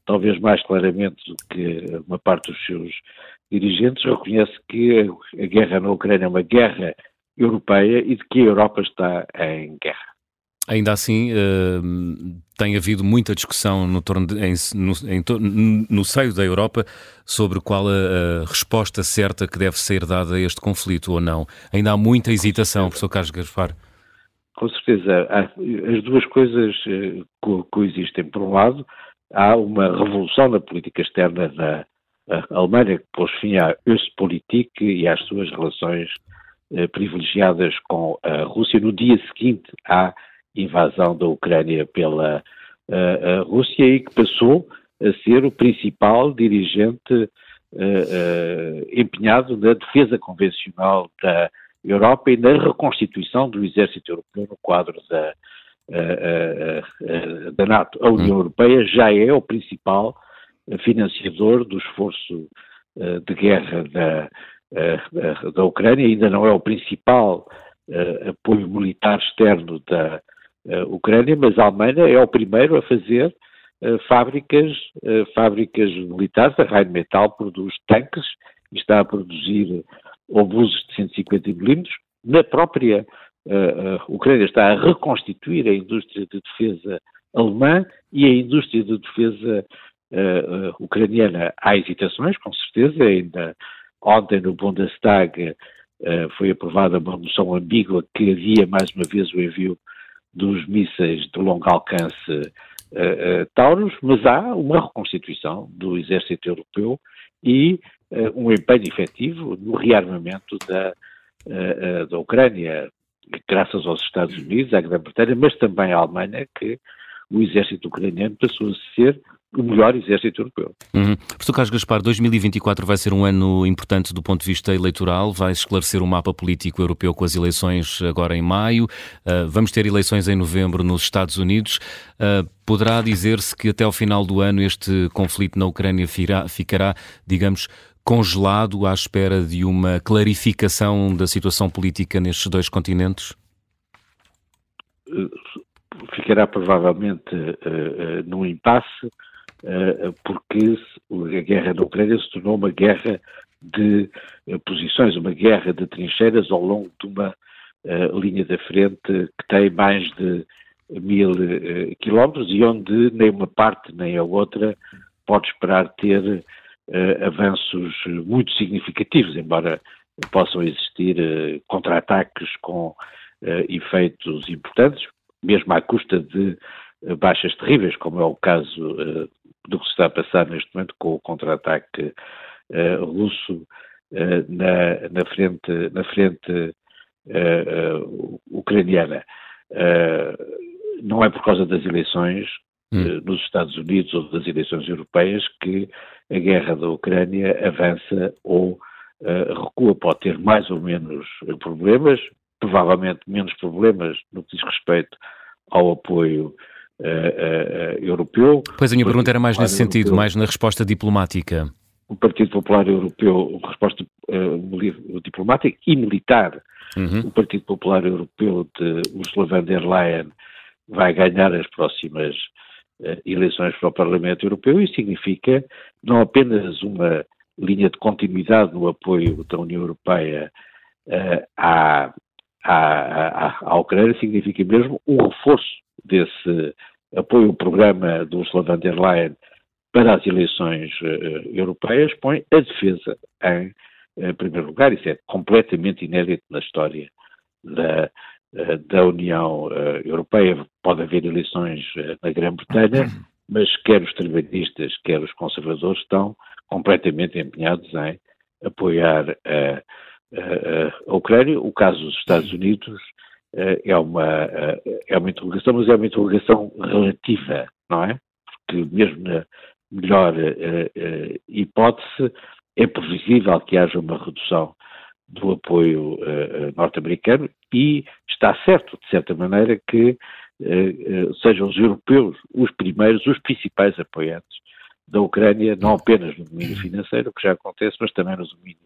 talvez mais claramente do que uma parte dos seus dirigentes, reconhece que a guerra na Ucrânia é uma guerra europeia e de que a Europa está em guerra. Ainda assim, uh, tem havido muita discussão no, torno de, em, no, em, no seio da Europa sobre qual a, a resposta certa que deve ser dada a este conflito ou não. Ainda há muita hesitação, professor Carlos Gaspar. Com certeza. Há, as duas coisas uh, co- coexistem. Por um lado, há uma revolução na política externa da Alemanha que pôs fim à Ostpolitik e às suas relações uh, privilegiadas com a Rússia no dia seguinte à invasão da Ucrânia pela uh, Rússia e que passou a ser o principal dirigente uh, uh, empenhado na defesa convencional da Europa e na reconstituição do exército europeu no quadro da, uh, uh, uh, da NATO. A União Europeia já é o principal financiador do esforço uh, de guerra da, uh, da Ucrânia, ainda não é o principal uh, apoio militar externo da Uh, Ucrânia, mas a Alemanha é o primeiro a fazer uh, fábricas, uh, fábricas militares. A Rheinmetall produz tanques e está a produzir obuses de cento e cinquenta milímetros. Na própria uh, uh, Ucrânia está a reconstituir a indústria de defesa alemã e a indústria de defesa uh, uh, ucraniana. Há hesitações, com certeza. Ainda ontem no Bundestag uh, foi aprovada uma moção ambígua que havia mais uma vez o envio dos mísseis de longo alcance uh, uh, Taurus, mas há uma reconstituição do exército europeu e uh, um empenho efetivo no rearmamento da, uh, uh, da Ucrânia, graças aos Estados Unidos, à Grã-Bretanha, mas também à Alemanha, que o exército ucraniano passou a ser o melhor exército europeu. Uhum. Professor Carlos Gaspar, dois mil e vinte e quatro vai ser um ano importante do ponto de vista eleitoral, vai esclarecer o mapa político europeu com as eleições agora em maio, uh, vamos ter eleições em novembro nos Estados Unidos. Uh, poderá dizer-se que até ao final do ano este conflito na Ucrânia ficará, ficará, digamos, congelado à espera de uma clarificação da situação política nestes dois continentes? Uh, ficará provavelmente uh, uh, num impasse, Uh, porque a guerra na Ucrânia se tornou uma guerra de uh, posições, uma guerra de trincheiras ao longo de uma uh, linha da frente que tem mais de mil uh, quilómetros e onde nem uma parte nem a outra pode esperar ter uh, avanços muito significativos, embora possam existir uh, contra-ataques com uh, efeitos importantes, mesmo à custa de uh, baixas terríveis, como é o caso uh, do que se está a passar neste momento com o contra-ataque uh, russo uh, na, na frente, na frente uh, uh, ucraniana. Uh, não é por causa das eleições hum. uh, nos Estados Unidos ou das eleições europeias que a guerra da Ucrânia avança ou uh, recua. Pode ter mais ou menos problemas, provavelmente menos problemas no que diz respeito ao apoio Uh, uh, uh, europeu. Pois a minha pergunta era mais nesse sentido, mais na resposta diplomática. O Partido Popular Europeu, resposta uh, diplomática e militar. Uhum. O Partido Popular Europeu de Ursula von der Leyen vai ganhar as próximas uh, eleições para o Parlamento Europeu e significa não apenas uma linha de continuidade no apoio da União Europeia uh, à, à, à, à Ucrânia, significa mesmo um reforço desse apoio ao programa do Ursula von der Leyen para as eleições uh, europeias, põe a defesa em uh, primeiro lugar. Isso é completamente inédito na história da, uh, da União uh, Europeia. Pode haver eleições uh, na Grã-Bretanha, mas quer os trabalhistas, quer os conservadores estão completamente empenhados em apoiar a, a, a Ucrânia. O caso dos Estados Unidos é uma, é uma interrogação, mas é uma interrogação relativa, não é? Porque mesmo na melhor uh, uh, hipótese é previsível que haja uma redução do apoio uh, norte-americano e está certo, de certa maneira, que uh, uh, sejam os europeus os primeiros, os principais apoiantes da Ucrânia, não apenas no domínio financeiro, que já acontece, mas também no domínio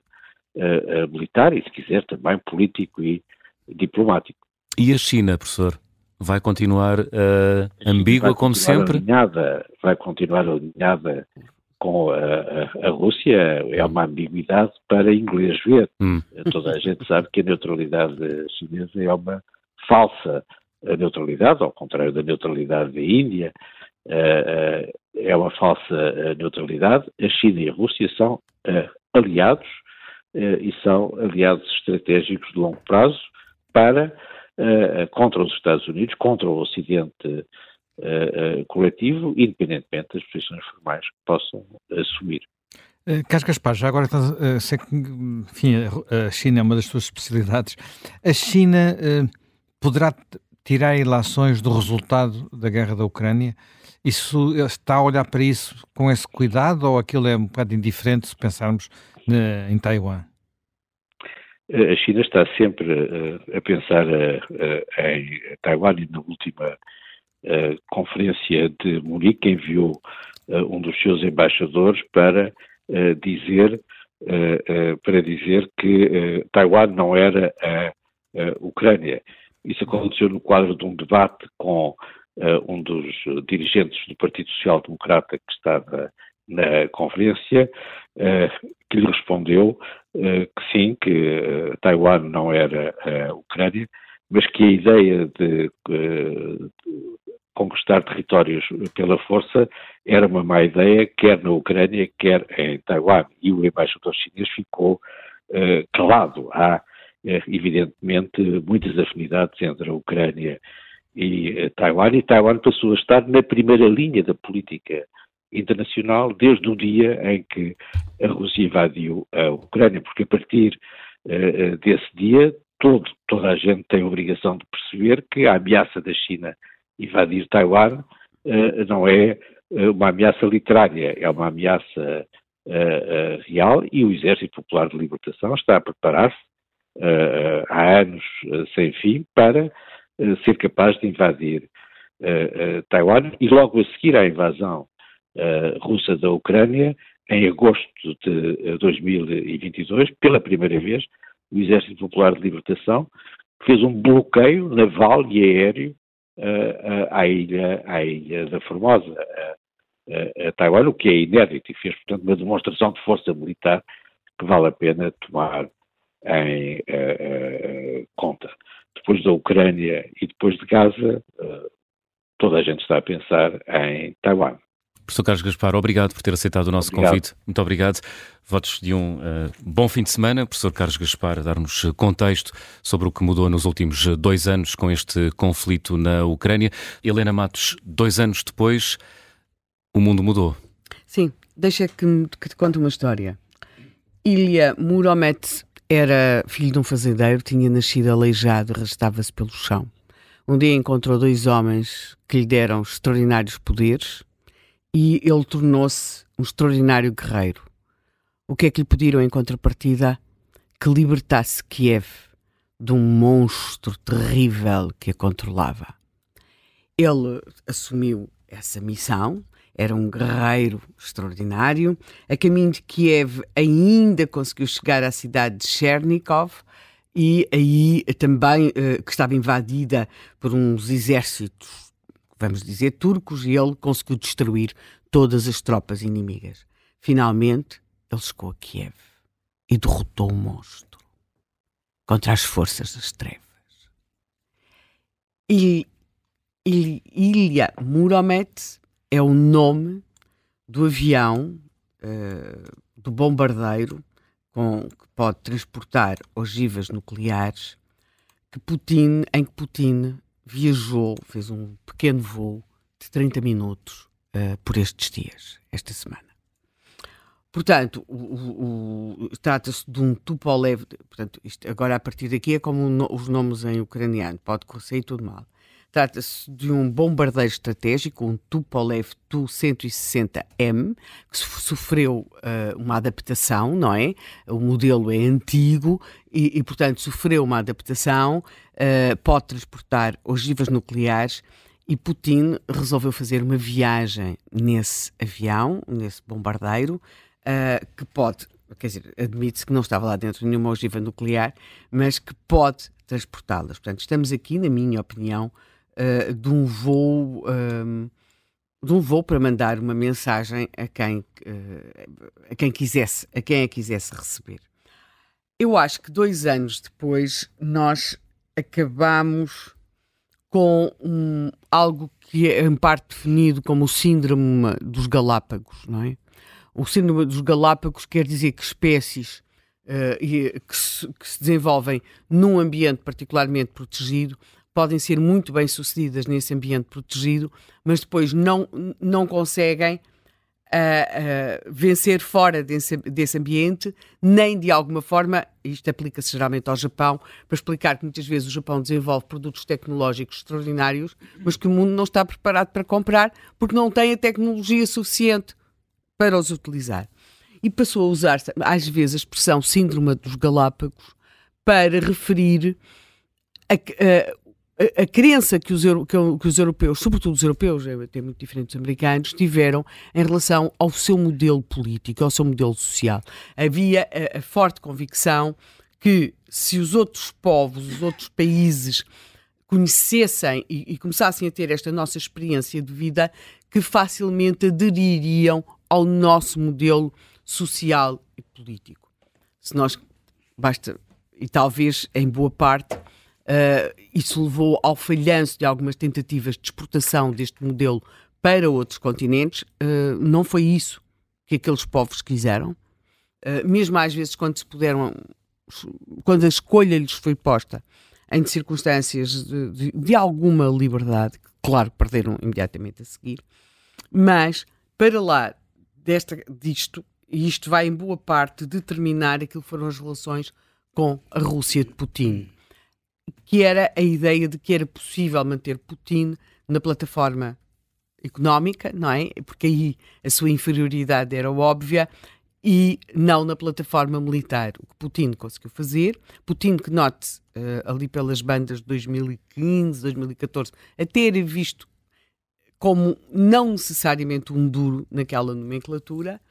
uh, uh, militar e, se quiser, também político e diplomático. E a China, professor? vai continuar uh, ambígua vai como sempre? Alinhada, vai continuar alinhada com a, a, a Rússia, é uma ambiguidade para inglês ver. Hum. Toda a gente sabe que a neutralidade chinesa é uma falsa neutralidade, ao contrário da neutralidade da Índia, uh, uh, é uma falsa neutralidade. A China e a Rússia são uh, aliados uh, e são aliados estratégicos de longo prazo para, uh, contra os Estados Unidos, contra o Ocidente uh, uh, coletivo, independentemente das posições formais que possam assumir. Uh, Carlos Gaspar, já agora uh, sei que enfim, a China é uma das suas especialidades. A China uh, poderá tirar ilações do resultado da guerra da Ucrânia? Isso está a olhar para isso com esse cuidado ou aquilo é um bocado indiferente se pensarmos uh, em Taiwan? A China está sempre uh, a pensar uh, uh, em Taiwan e na última uh, conferência de Munique enviou uh, um dos seus embaixadores para uh, dizer uh, uh, para dizer que uh, Taiwan não era a, a Ucrânia. Isso aconteceu no quadro de um debate com uh, um dos dirigentes do Partido Social Democrata que estava na conferência, uh, que lhe respondeu uh, que sim, que uh, Taiwan não era a Ucrânia, mas que a ideia de, uh, de conquistar territórios pela força era uma má ideia, quer na Ucrânia, quer em Taiwan. E o embaixador chinês ficou uh, calado. Há evidentemente muitas afinidades entre a Ucrânia e Taiwan, e Taiwan passou a estar na primeira linha da política internacional desde o dia em que a Rússia invadiu a Ucrânia, porque a partir uh, desse dia todo, toda a gente tem a obrigação de perceber que a ameaça da China invadir Taiwan uh, não é uma ameaça literária, é uma ameaça uh, uh, real, e o Exército Popular de Libertação está a preparar-se Uh, há anos uh, sem fim para uh, ser capaz de invadir uh, uh, Taiwan, e logo a seguir à invasão uh, russa da Ucrânia, em agosto de uh, dois mil e vinte e dois, pela primeira vez, o Exército Popular de Libertação fez um bloqueio naval e aéreo uh, uh, à, ilha, à ilha da Formosa, uh, uh, a Taiwan, o que é inédito, e fez, portanto, uma demonstração de força militar que vale a pena tomar em uh, uh, conta. Depois da Ucrânia e depois de Gaza, uh, toda a gente está a pensar em Taiwan. Professor Carlos Gaspar, obrigado por ter aceitado o nosso obrigado. convite. Muito obrigado. Votos de um uh, bom fim de semana. Professor Carlos Gaspar, a dar-nos contexto sobre o que mudou nos últimos dois anos com este conflito na Ucrânia. Helena Matos, dois anos depois, o mundo mudou. Sim, deixa que, que te conte uma história. Ilya Muromets era filho de um fazendeiro, tinha nascido aleijado, arrastava-se pelo chão. Um dia encontrou dois homens que lhe deram extraordinários poderes e ele tornou-se um extraordinário guerreiro. O que é que lhe pediram em contrapartida? Que libertasse Kiev de um monstro terrível que a controlava. Ele assumiu essa missão. Era um guerreiro extraordinário. A caminho de Kiev ainda conseguiu chegar à cidade de Chernikov e aí também uh, que estava invadida por uns exércitos, vamos dizer, turcos, e ele conseguiu destruir todas as tropas inimigas. Finalmente, ele chegou a Kiev e derrotou o monstro contra as forças das trevas. E Ilya Muromets é o nome do avião, uh, do bombardeiro, com, que pode transportar ogivas nucleares, que Putin, em que Putin viajou, fez um pequeno voo de trinta minutos uh, por estes dias, esta semana. Portanto, o, o, o, trata-se de um Tupolev, portanto, isto agora a partir daqui é como no, os nomes em ucraniano, pode sair tudo mal. Trata-se de um bombardeiro estratégico, um Tupolev Tu cento e sessenta M, que sofreu uh, uma adaptação, não é? O modelo é antigo e, e portanto, sofreu uma adaptação, uh, pode transportar ogivas nucleares, e Putin resolveu fazer uma viagem nesse avião, nesse bombardeiro, uh, que pode, quer dizer, admite-se que não estava lá dentro nenhuma ogiva nuclear, mas que pode transportá-las. Portanto, estamos aqui, na minha opinião, uh, de um voo um, de um voo para mandar uma mensagem a quem, uh, a quem quisesse, a quem a quisesse receber. Eu acho que dois anos depois nós acabamos com um, algo que é em parte definido como o síndrome dos Galápagos, não é? O síndrome dos Galápagos quer dizer que espécies uh, que, se, que se desenvolvem num ambiente particularmente protegido podem ser muito bem sucedidas nesse ambiente protegido, mas depois não, não conseguem uh, uh, vencer fora desse, desse ambiente, nem de alguma forma, isto aplica-se geralmente ao Japão, para explicar que muitas vezes o Japão desenvolve produtos tecnológicos extraordinários, mas que o mundo não está preparado para comprar porque não tem a tecnologia suficiente para os utilizar. E passou a usar, às vezes, a expressão síndrome dos Galápagos para referir a, a, a crença que os, que, que os europeus, sobretudo os europeus, é até muito diferente dos americanos, tiveram em relação ao seu modelo político, ao seu modelo social. Havia a, a forte convicção que se os outros povos, os outros países conhecessem e, e começassem a ter esta nossa experiência de vida, que facilmente adeririam ao nosso modelo social e político. Se nós, basta, e talvez em boa parte, uh, isso levou ao falhanço de algumas tentativas de exportação deste modelo para outros continentes, uh, não foi isso que aqueles povos quiseram. Uh, mesmo às vezes quando se puderam, quando a escolha lhes foi posta em circunstâncias de, de, de alguma liberdade, que claro perderam imediatamente a seguir, mas para lá desta, disto, e isto vai em boa parte determinar aquilo que foram as relações com a Rússia de Putin, que era a ideia de que era possível manter Putin na plataforma económica, não é? Porque aí a sua inferioridade era óbvia, e não na plataforma militar, o que Putin conseguiu fazer. Putin, que note, uh, ali pelas bandas de dois mil e quinze, dois mil e catorze, até era visto como não necessariamente um duro naquela nomenclatura,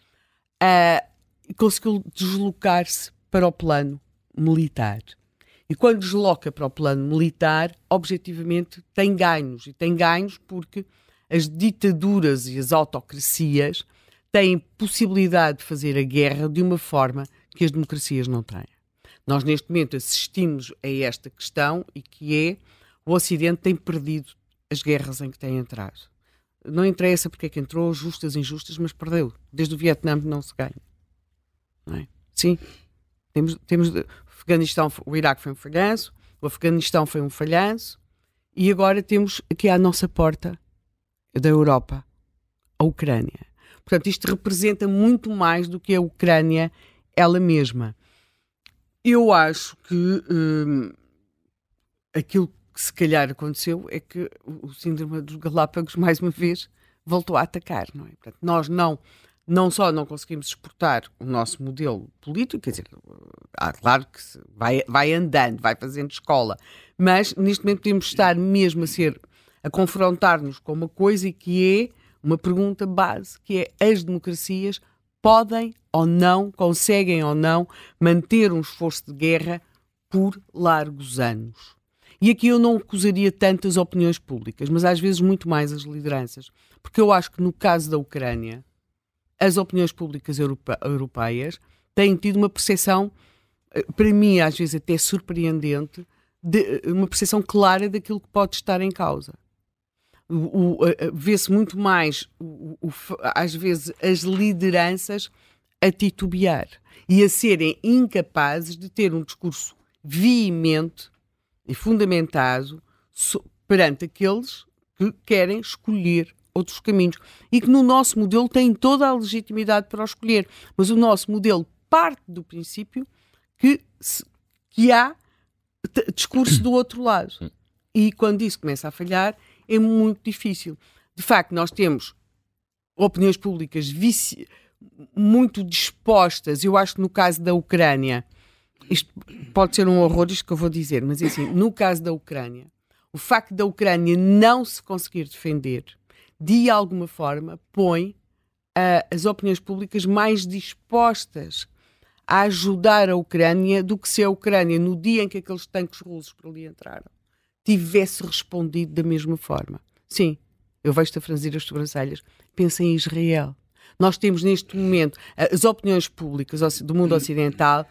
uh, conseguiu deslocar-se para o plano militar. E quando desloca para o plano militar, objetivamente tem ganhos. E tem ganhos porque as ditaduras e as autocracias têm possibilidade de fazer a guerra de uma forma que as democracias não têm. Nós, neste momento, assistimos a esta questão e que é o Ocidente tem perdido as guerras em que tem entrado. Não interessa porque é que entrou, justas, injustas, mas perdeu. Desde o Vietnã não se ganha. Não é? Sim, temos, temos o Afeganistão, o Iraque foi um falhanço, o Afeganistão foi um falhanço, e agora temos aqui à nossa porta da Europa a Ucrânia. Portanto, isto representa muito mais do que a Ucrânia ela mesma. Eu acho que hum, aquilo que se calhar aconteceu é que o síndrome dos Galápagos, mais uma vez, voltou a atacar, não é? Portanto, nós não, não só não conseguimos exportar o nosso modelo político, quer dizer, ah, claro que vai, vai andando, vai fazendo escola, mas neste momento podemos estar mesmo a ser, a confrontar-nos com uma coisa que é uma pergunta base, que é: as democracias podem ou não, conseguem ou não manter um esforço de guerra por largos anos? E aqui eu não acusaria tanto as opiniões públicas, mas às vezes muito mais as lideranças. Porque eu acho que no caso da Ucrânia, as opiniões públicas europe- europeias têm tido uma percepção, para mim às vezes até surpreendente, de, uma percepção clara daquilo que pode estar em causa. O, o, vê-se muito mais, o, o, às vezes, as lideranças a titubear e a serem incapazes de ter um discurso veemente e fundamentado so, perante aqueles que querem escolher outros caminhos e que no nosso modelo têm toda a legitimidade para o escolher. Mas o nosso modelo parte do princípio que, se, que há t- discurso do outro lado. E quando isso começa a falhar, é muito difícil. De facto, nós temos opiniões públicas vici- muito dispostas. Eu acho que no caso da Ucrânia, isto pode ser um horror isto que eu vou dizer, mas assim, no caso da Ucrânia, o facto da Ucrânia não se conseguir defender, de alguma forma, põe uh, as opiniões públicas mais dispostas a ajudar a Ucrânia do que se a Ucrânia, no dia em que aqueles tanques russos por ali entraram, tivesse respondido da mesma forma. Sim, eu vejo-te a franzir as sobrancelhas. Pensa em Israel. Nós temos neste momento as opiniões públicas do mundo ocidental,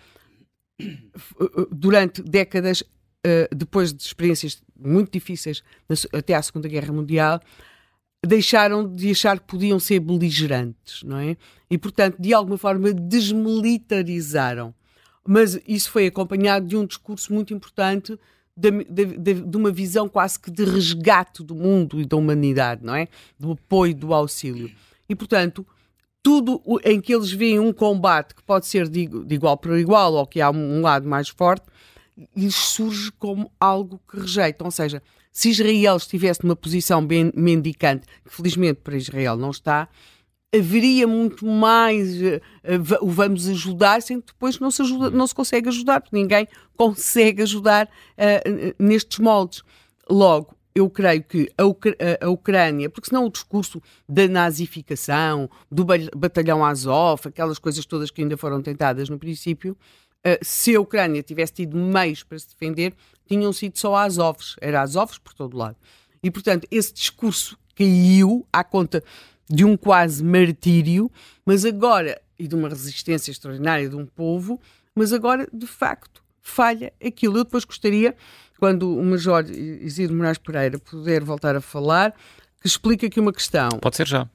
durante décadas, depois de experiências muito difíceis, até à Segunda Guerra Mundial, deixaram de achar que podiam ser beligerantes, não é? E, portanto, de alguma forma desmilitarizaram. Mas isso foi acompanhado de um discurso muito importante de, de, de uma visão quase que de resgate do mundo e da humanidade, não é? Do apoio, do auxílio. E, portanto, tudo em que eles veem um combate que pode ser de, de igual para igual ou que há um lado mais forte, lhes surge como algo que rejeitam. Ou seja, se Israel estivesse numa posição bem mendicante, que felizmente para Israel não está, haveria muito mais uh, uh, o vamos ajudar, sem que depois não se, ajuda, não se consegue ajudar, porque ninguém consegue ajudar uh, nestes moldes. Logo, eu creio que a, Ucr- a Ucrânia, porque senão o discurso da nazificação, do batalhão Azov, aquelas coisas todas que ainda foram tentadas no princípio, uh, se a Ucrânia tivesse tido meios para se defender, tinham sido só Azovs, era Azovs por todo lado. E, portanto, esse discurso caiu à conta de um quase martírio, mas agora, e de uma resistência extraordinária de um povo, mas agora, de facto, falha aquilo. Eu depois gostaria, quando o Major Isidro Moraes Pereira puder voltar a falar, que explique aqui uma questão. Pode ser já.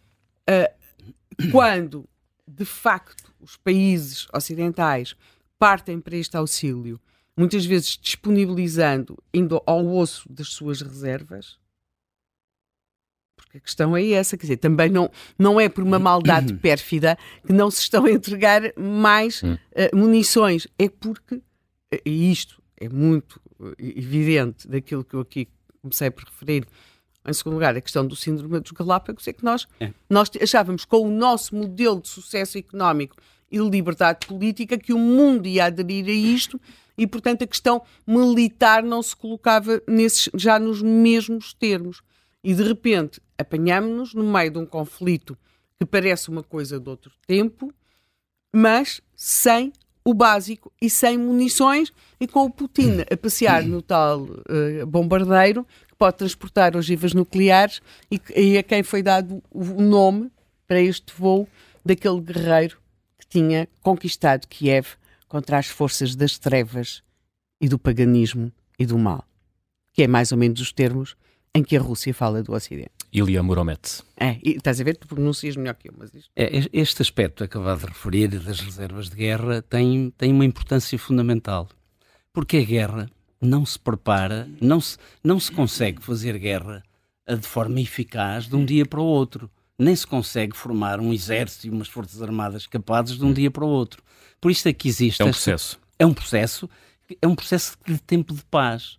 Uh, quando, de facto, os países ocidentais partem para este auxílio, muitas vezes disponibilizando, indo ao osso das suas reservas, porque a questão é essa, quer dizer, também não, não é por uma maldade pérfida que não se estão a entregar mais uh, munições, é porque, e isto é muito evidente daquilo que eu aqui comecei por referir, em segundo lugar, a questão do síndrome dos Galápagos, é que nós, é. nós achávamos, com o nosso modelo de sucesso económico e liberdade política, que o mundo ia aderir a isto e, portanto, a questão militar não se colocava nesses, já nos mesmos termos. E, de repente, apanhámos-nos no meio de um conflito que parece uma coisa de outro tempo, mas sem o básico e sem munições, e com o Putin a passear no tal uh, bombardeiro que pode transportar ogivas nucleares e, e a quem foi dado o nome para este voo daquele guerreiro que tinha conquistado Kiev contra as forças das trevas e do paganismo e do mal, que é mais ou menos os termos em que a Rússia fala do Ocidente. Ilya Muromets. É, e, estás a ver? Tu pronuncias melhor que eu, mas isto... É, este aspecto acabado de referir das reservas de guerra tem, tem uma importância fundamental, porque a guerra não se prepara, não se, não se consegue fazer guerra de forma eficaz de um dia para o outro, nem se consegue formar um exército e umas forças armadas capazes de um dia para o outro. Por isso é que existe... É um esta, processo. É um processo, é um processo de tempo de paz.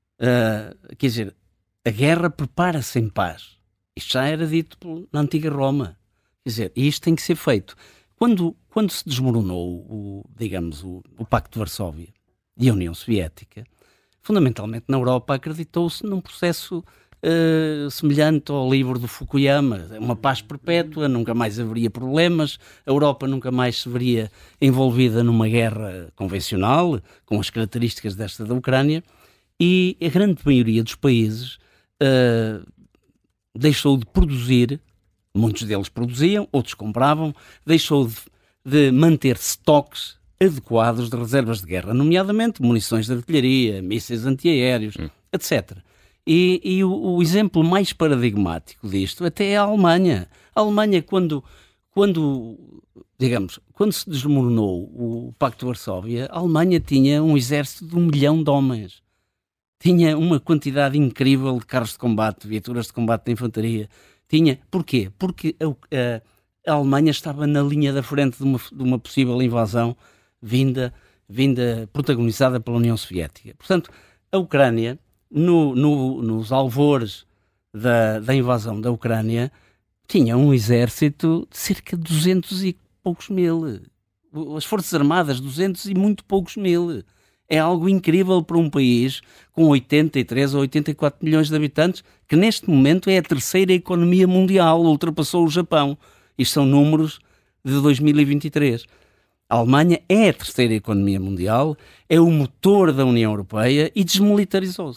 Uh, quer dizer, a guerra prepara-se em paz. Isto já era dito na antiga Roma. Quer dizer, isto tem que ser feito. Quando, quando se desmoronou o, digamos, o, o Pacto de Varsóvia e a União Soviética, fundamentalmente na Europa acreditou-se num processo uh, semelhante ao livro do Fukuyama, uma paz perpétua, nunca mais haveria problemas, a Europa nunca mais se veria envolvida numa guerra convencional, com as características desta da Ucrânia, e a grande maioria dos países uh, deixou de produzir, muitos deles produziam, outros compravam, deixou de, de manter estoques adequados de reservas de guerra, nomeadamente munições de artilharia, mísseis antiaéreos, hum. etcétera. E, e o, o exemplo mais paradigmático disto até é a Alemanha. A Alemanha, quando, quando, digamos, quando se desmoronou o Pacto de Varsóvia, a Alemanha tinha um exército de um milhão de homens. Tinha uma quantidade incrível de carros de combate, viaturas de combate de infantaria. Tinha. Porquê? Porque a, a, a Alemanha estava na linha da frente de uma, de uma possível invasão vinda, vinda protagonizada pela União Soviética. Portanto, a Ucrânia, no, no, nos alvores da, da invasão da Ucrânia, tinha um exército de cerca de duzentos e poucos mil. As Forças Armadas, duzentos e muito poucos mil. É algo incrível para um país com oitenta e três ou oitenta e quatro milhões de habitantes, que neste momento é a terceira economia mundial, ultrapassou o Japão. Isto são números de dois mil e vinte e três. A Alemanha é a terceira economia mundial, é o motor da União Europeia e desmilitarizou-se.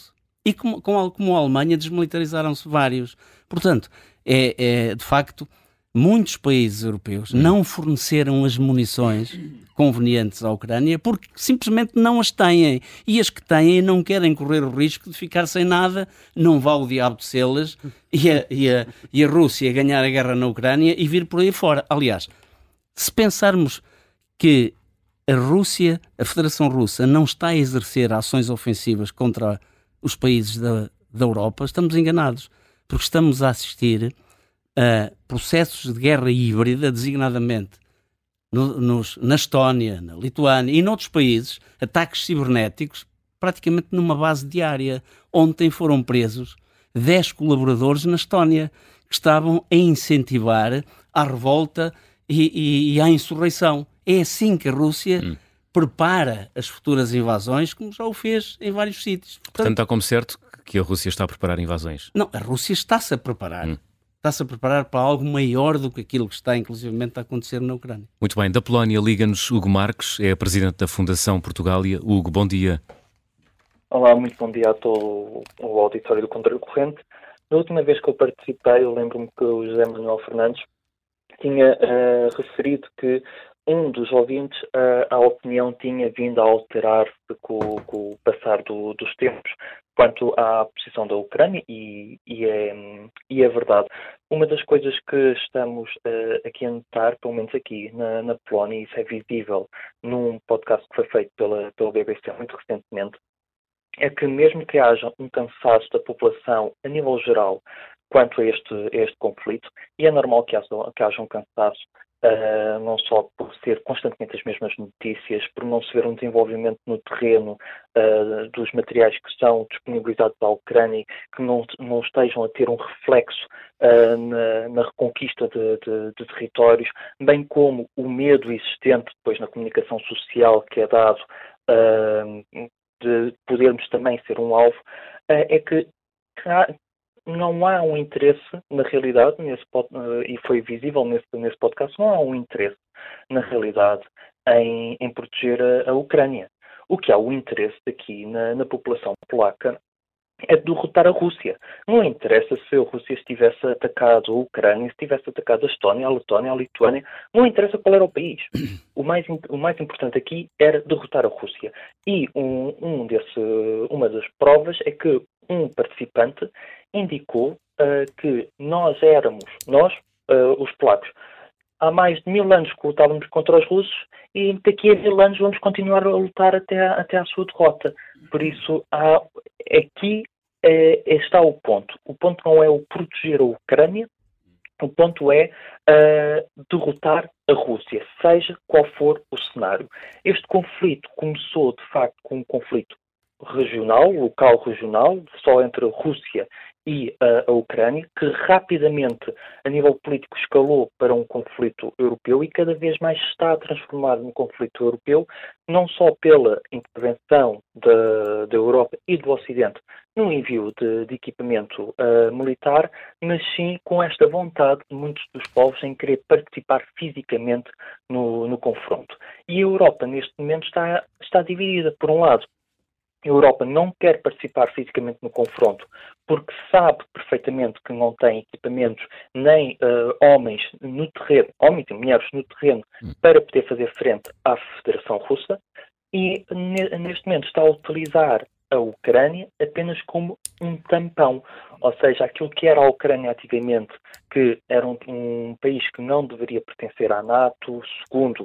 E como, como, como a Alemanha, desmilitarizaram-se vários. Portanto, é, é de facto, muitos países europeus não forneceram as munições convenientes à Ucrânia porque simplesmente não as têm. E as que têm não querem correr o risco de ficar sem nada, não vá o diabo de selas e a, e, a, e a Rússia ganhar a guerra na Ucrânia e vir por aí fora. Aliás, se pensarmos que a Rússia, a Federação Russa, não está a exercer ações ofensivas contra os países da, da Europa, estamos enganados, porque estamos a assistir a processos de guerra híbrida, designadamente no, nos, na Estónia, na Lituânia e noutros países, ataques cibernéticos praticamente numa base diária. Ontem foram presos dez colaboradores na Estónia que estavam a incentivar a revolta e, e, e a insurreição. É assim que a Rússia hum. prepara as futuras invasões, como já o fez em vários sítios. Portanto, Portanto está como certo que a Rússia está a preparar invasões? Não, a Rússia está-se a preparar. Hum. Está-se a preparar para algo maior do que aquilo que está, inclusivamente, a acontecer na Ucrânia. Muito bem. Da Polónia, liga-nos Hugo Marques, é presidente da Fundação Portugália. Hugo, bom dia. Olá, muito bom dia a todo o auditório do Contracorrente. Da última vez que eu participei, eu lembro-me que o José Manuel Fernandes tinha uh, referido que um dos ouvintes, uh, a opinião tinha vindo a alterar-se com, com o passar do, dos tempos quanto à posição da Ucrânia e, e, é, e é verdade. Uma das coisas que estamos uh, aqui a notar, pelo menos aqui na, na Polónia, e isso é visível num podcast que foi feito pela, pela B B C muito recentemente, é que mesmo que haja um cansaço da população a nível geral quanto a este, a este conflito, e é normal que haja, que haja um cansaço, Uh, não só por ser constantemente as mesmas notícias, por não se ver um desenvolvimento no terreno uh, dos materiais que são disponibilizados à Ucrânia, que não, não estejam a ter um reflexo uh, na, na reconquista de, de, de territórios, bem como o medo existente depois na comunicação social que é dado uh, de podermos também ser um alvo, uh, é que não há um interesse, na realidade, nesse, e foi visível nesse, nesse podcast, não há um interesse, na realidade, em, em proteger a, a Ucrânia. O que há o interesse aqui na, na população polaca é derrotar a Rússia. Não interessa se a Rússia estivesse atacado a Ucrânia, se tivesse atacado a Estónia, a Letónia, a Lituânia, não interessa qual era o país. O mais, o mais importante aqui era derrotar a Rússia. E um, um desse, uma das provas é que um participante indicou uh, que nós éramos, nós, uh, os polacos, há mais de mil anos que lutávamos contra os russos e daqui a mil anos vamos continuar a lutar até a, até à sua derrota. Por isso, há, aqui é, está o ponto. O ponto não é o proteger a Ucrânia, o ponto é uh, derrotar a Rússia, seja qual for o cenário. Este conflito começou, de facto, com um conflito regional, local regional, só entre a Rússia e uh, a Ucrânia, que rapidamente, a nível político, escalou para um conflito europeu e cada vez mais está a transformar num conflito europeu, não só pela intervenção da, da Europa e do Ocidente no envio de, de equipamento uh, militar, mas sim com esta vontade de muitos dos povos em querer participar fisicamente no, no confronto. E a Europa, neste momento, está, está dividida. Por um lado, a Europa não quer participar fisicamente no confronto porque sabe perfeitamente que não tem equipamentos nem uh, homens no terreno, homens e mulheres no terreno para poder fazer frente à Federação Russa e neste momento está a utilizar a Ucrânia apenas como um tampão, ou seja, aquilo que era a Ucrânia ativamente, que era um, um país que não deveria pertencer à NATO, segundo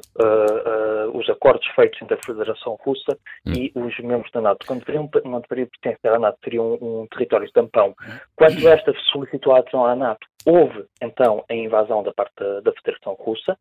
uh, uh, os acordos feitos entre a Federação Russa hum. e os membros da NATO, quando deveriam, não deveria pertencer à NATO, seria um, um território tampão. Quando esta solicitou a adesão à NATO, houve então a invasão da parte da, da Federação Russa,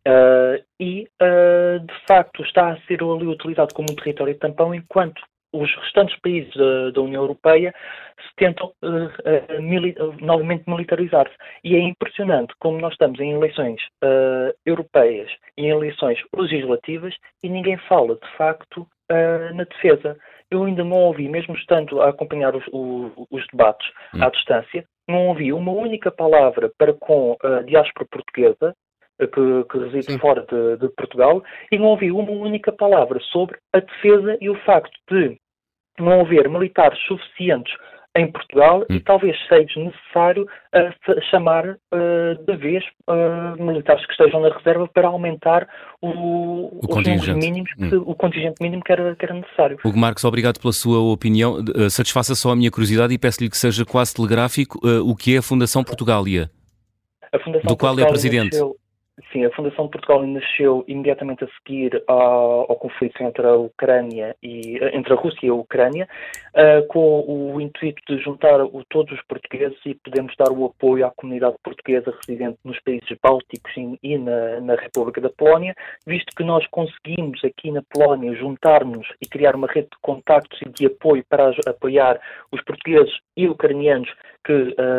uh, e uh, de facto está a ser ali utilizado como um território tampão, enquanto os restantes países da, da União Europeia se tentam uh, uh, mili- uh, novamente militarizar-se. E é impressionante como nós estamos em eleições uh, europeias e em eleições legislativas e ninguém fala, de facto, uh, na defesa. Eu ainda não ouvi, mesmo estando a acompanhar os, os, os debates hum. à distância, não ouvi uma única palavra para com a diáspora portuguesa, Que, que reside Sim. fora de, de Portugal, e não ouvi uma única palavra sobre a defesa e o facto de não haver militares suficientes em Portugal hum. e talvez seja necessário uh, chamar uh, de vez uh, militares que estejam na reserva para aumentar o, o os contingente. mínimos, que, hum. o contingente mínimo que era, que era necessário. Hugo Marques, obrigado pela sua opinião. Uh, satisfaça só a minha curiosidade e peço-lhe que seja quase telegráfico uh, o que é a Fundação Portugalia, a Fundação do qual Portugal é presidente. Nasceu... Sim, a Fundação de Portugal nasceu imediatamente a seguir ao, ao conflito entre a Ucrânia e entre a Rússia e a Ucrânia, uh, com o intuito de juntar o, todos os portugueses e podermos dar o apoio à comunidade portuguesa residente nos países bálticos e, e na, na República da Polónia, visto que nós conseguimos aqui na Polónia juntar-nos e criar uma rede de contactos e de apoio para apoiar os portugueses e ucranianos que,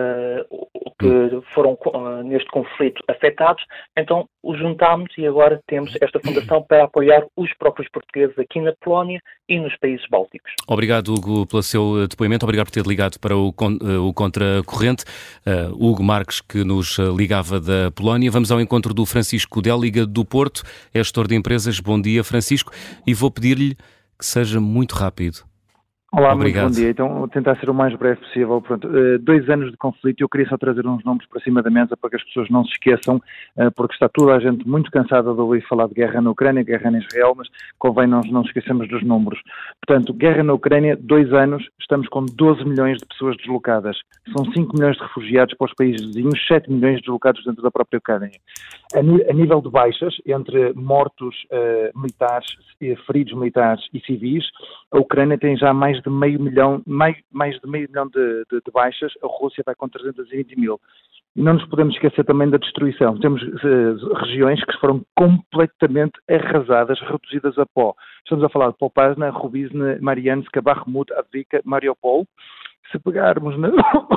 uh, que foram uh, neste conflito afetados. Então os juntámos e agora temos esta fundação para apoiar os próprios portugueses aqui na Polónia e nos países bálticos. Obrigado, Hugo, pelo seu depoimento. Obrigado por ter ligado para o, o Contracorrente. Uh, Hugo Marques, que nos ligava da Polónia. Vamos ao encontro do Francisco Déliga do Porto, é gestor de empresas. Bom dia, Francisco. E vou pedir-lhe que seja muito rápido. Olá, Obrigado. Muito bom dia. Então, vou tentar ser o mais breve possível. Pronto, uh, dois anos de conflito, eu queria só trazer uns nomes para cima da mesa para que as pessoas não se esqueçam, uh, porque está toda a gente muito cansada de ouvir falar de guerra na Ucrânia, guerra em Israel, mas convém nós não nos esquecermos dos números. Portanto, guerra na Ucrânia, dois anos, estamos com doze milhões de pessoas deslocadas. São cinco milhões de refugiados para os países vizinhos, sete milhões deslocados dentro da própria Ucrânia. A, ni- a nível de baixas, entre mortos uh, militares, feridos militares e civis, a Ucrânia tem já mais de meio milhão, mais, mais de meio milhão de, de, de baixas, a Rússia vai com trezentos e vinte mil. E não nos podemos esquecer também da destruição. Temos uh, regiões que foram completamente arrasadas, reduzidas a pó. Estamos a falar de Popasna, Rubizne, Mariansk, Bakhmut, Avdiivka, Mariupol. Se pegarmos na...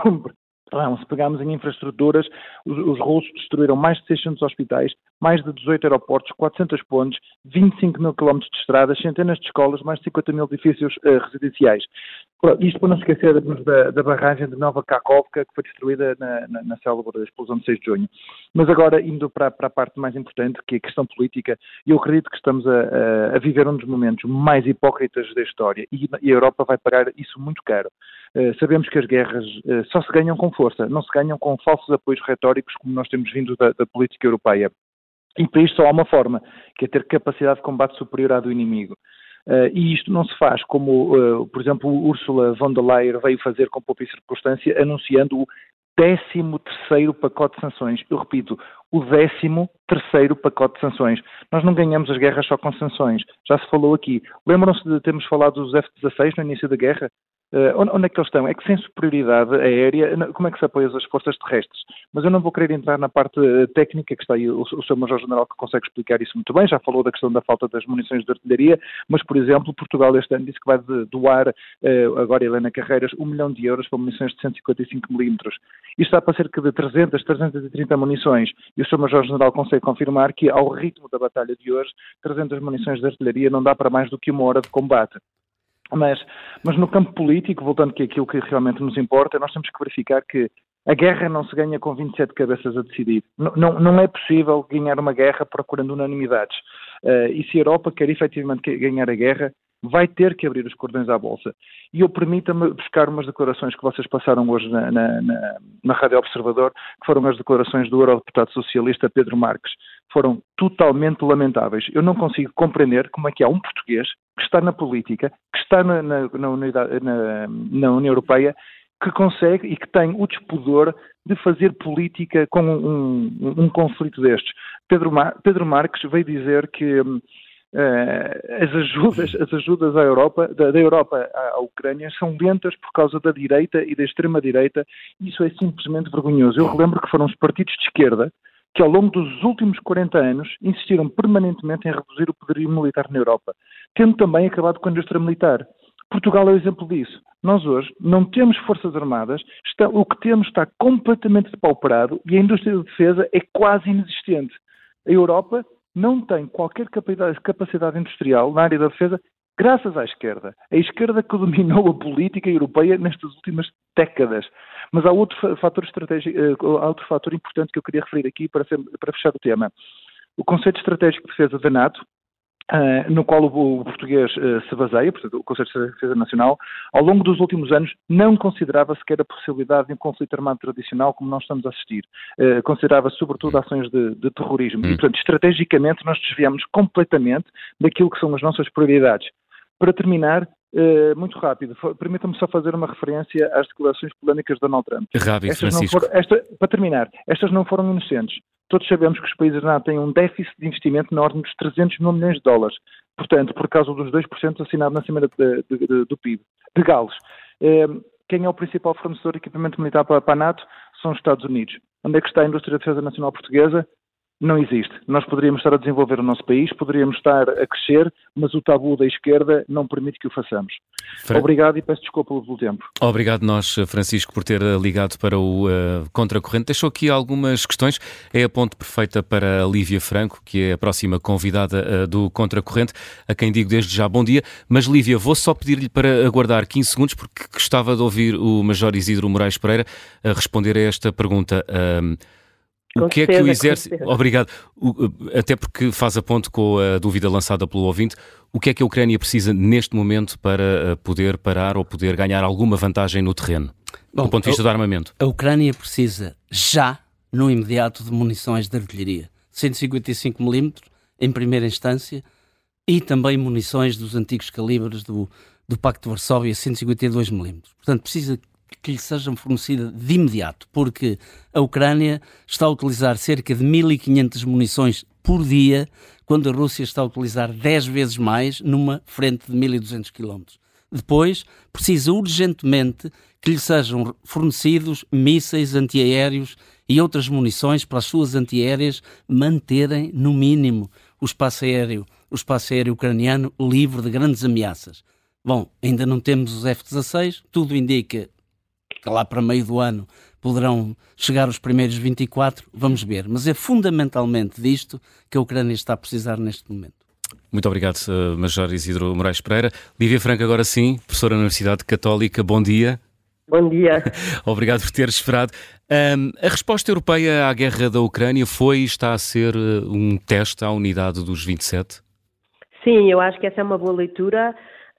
Não, se pegarmos em infraestruturas, os, os russos destruíram mais de seiscentos hospitais, mais de dezoito aeroportos, quatrocentos pontes, vinte e cinco mil quilómetros de estradas, centenas de escolas, mais de cinquenta mil edifícios uh, residenciais. Isto para não esquecermos da, da barragem de Nova Kakhovka, que foi destruída na, na, na célebre explosão de seis de junho. Mas agora, indo para, para a parte mais importante, que é a questão política, eu acredito que estamos a, a, a viver um dos momentos mais hipócritas da história e, e a Europa vai pagar isso muito caro. Uh, sabemos que as guerras uh, só se ganham com força, não se ganham com falsos apoios retóricos como nós temos vindo da, da política europeia. E para isto só há uma forma, que é ter capacidade de combate superior à do inimigo. Uh, e isto não se faz como, uh, por exemplo, Ursula von der Leyen veio fazer com pouca circunstância, anunciando o décimo terceiro pacote de sanções. Eu repito, o décimo terceiro pacote de sanções. Nós não ganhamos as guerras só com sanções. Já se falou aqui. Lembram-se de termos falado dos F dezasseis no início da guerra? Uh, onde é que eles estão? É que sem superioridade aérea, como é que se apoia as forças terrestres? Mas eu não vou querer entrar na parte uh, técnica, que está aí o, o seu Major-General que consegue explicar isso muito bem, já falou da questão da falta das munições de artilharia, mas, por exemplo, Portugal este ano disse que vai de, doar, uh, agora Helena Carreiras, um milhão de euros para munições de cento e cinquenta e cinco milímetros. Isto está para cerca de trezentas, trezentas e trinta munições, e o seu Major-General consegue confirmar que, ao ritmo da batalha de hoje, trezentas munições de artilharia não dá para mais do que uma hora de combate. Mas, mas no campo político, voltando que aquilo que realmente nos importa, nós temos que verificar que a guerra não se ganha com vinte e sete cabeças a decidir. Não, não, não é possível ganhar uma guerra procurando unanimidades. Uh, e se a Europa quer efetivamente ganhar a guerra, vai ter que abrir os cordões à bolsa. E eu permita-me buscar umas declarações que vocês passaram hoje na, na, na, na Rádio Observador, que foram as declarações do eurodeputado socialista Pedro Marques. Foram totalmente lamentáveis. Eu não consigo compreender como é que há um português que está na política, que está na, na, na, unidade, na, na União Europeia, que consegue e que tem o despudor de fazer política com um, um, um conflito destes. Pedro, Mar, Pedro Marques veio dizer que uh, as ajudas, as ajudas à Europa, da, da Europa à, à Ucrânia são lentas por causa da direita e da extrema-direita. Isso é simplesmente vergonhoso. Eu relembro que foram os partidos de esquerda que ao longo dos últimos quarenta anos insistiram permanentemente em reduzir o poderio militar na Europa, tendo também acabado com a indústria militar. Portugal é o exemplo disso. Nós hoje não temos forças armadas, está, o que temos está completamente depauperado e a indústria de defesa é quase inexistente. A Europa não tem qualquer capacidade, capacidade industrial na área da defesa graças à esquerda. A esquerda que dominou a política europeia nestas últimas décadas. Mas há outro fator estratégico, há outro fator importante que eu queria referir aqui para, ser, para fechar o tema. O conceito estratégico de defesa da NATO Uh, no qual o, o português uh, se baseia, portanto, o Conselho de Defesa Nacional, ao longo dos últimos anos não considerava sequer a possibilidade de um conflito armado tradicional como nós estamos a assistir. Uh, considerava sobretudo ações de, de terrorismo. Hum. E, portanto, estrategicamente nós desviamos completamente daquilo que são as nossas prioridades. Para terminar, uh, muito rápido, permita-me só fazer uma referência às declarações polémicas de Donald Trump. Rápido, Estas Francisco. Não foram, esta, para terminar, estas não foram inocentes. Todos sabemos que os países da NATO têm um déficit de investimento na ordem dos trezentos mil milhões de dólares. Portanto, por causa dos dois por cento assinado na Cimeira de, de, de, do P I B. De Gales. Eh, quem é o principal fornecedor de equipamento militar para, para a NATO? São os Estados Unidos. Onde é que está a indústria de defesa nacional portuguesa? Não existe. Nós poderíamos estar a desenvolver o nosso país, poderíamos estar a crescer, mas o tabu da esquerda não permite que o façamos. Fra... Obrigado e peço desculpa pelo tempo. Obrigado nós, Francisco, por ter ligado para o uh, Contracorrente. Deixou aqui algumas questões. É a ponte perfeita para a Lívia Franco, que é a próxima convidada uh, do Contracorrente, a quem digo desde já bom dia. Mas, Lívia, vou só pedir-lhe para aguardar quinze segundos, porque gostava de ouvir o Major Isidro Moraes Pereira a responder a esta pergunta. Uh, O que é que o exército... Obrigado. O, até porque faz a ponte com a dúvida lançada pelo ouvinte. O que é que a Ucrânia precisa neste momento para poder parar ou poder ganhar alguma vantagem no terreno? Bom, do ponto de vista a, do armamento. A Ucrânia precisa já, no imediato, de munições de artilharia. cento e cinquenta e cinco milímetros, em primeira instância, e também munições dos antigos calibres do, do Pacto de Varsóvia, cento e cinquenta e dois milímetros. Portanto, precisa que lhe sejam fornecidas de imediato, porque a Ucrânia está a utilizar cerca de mil e quinhentas munições por dia, quando a Rússia está a utilizar dez vezes mais numa frente de mil e duzentos quilómetros. Depois, precisa urgentemente que lhe sejam fornecidos mísseis antiaéreos e outras munições para as suas antiaéreas manterem, no mínimo, o espaço aéreo, o espaço aéreo ucraniano livre de grandes ameaças. Bom, ainda não temos os F dezasseis, tudo indica que lá para meio do ano poderão chegar os primeiros vinte e quatro, vamos ver. Mas é fundamentalmente disto que a Ucrânia está a precisar neste momento. Muito obrigado, Major Isidro Moraes Pereira. Lívia Franco, agora sim, professora da Universidade Católica, bom dia. Bom dia. Obrigado por ter esperado. Um, a resposta europeia à guerra da Ucrânia foi e está a ser um teste à unidade dos vinte e sete? Sim, eu acho que essa é uma boa leitura.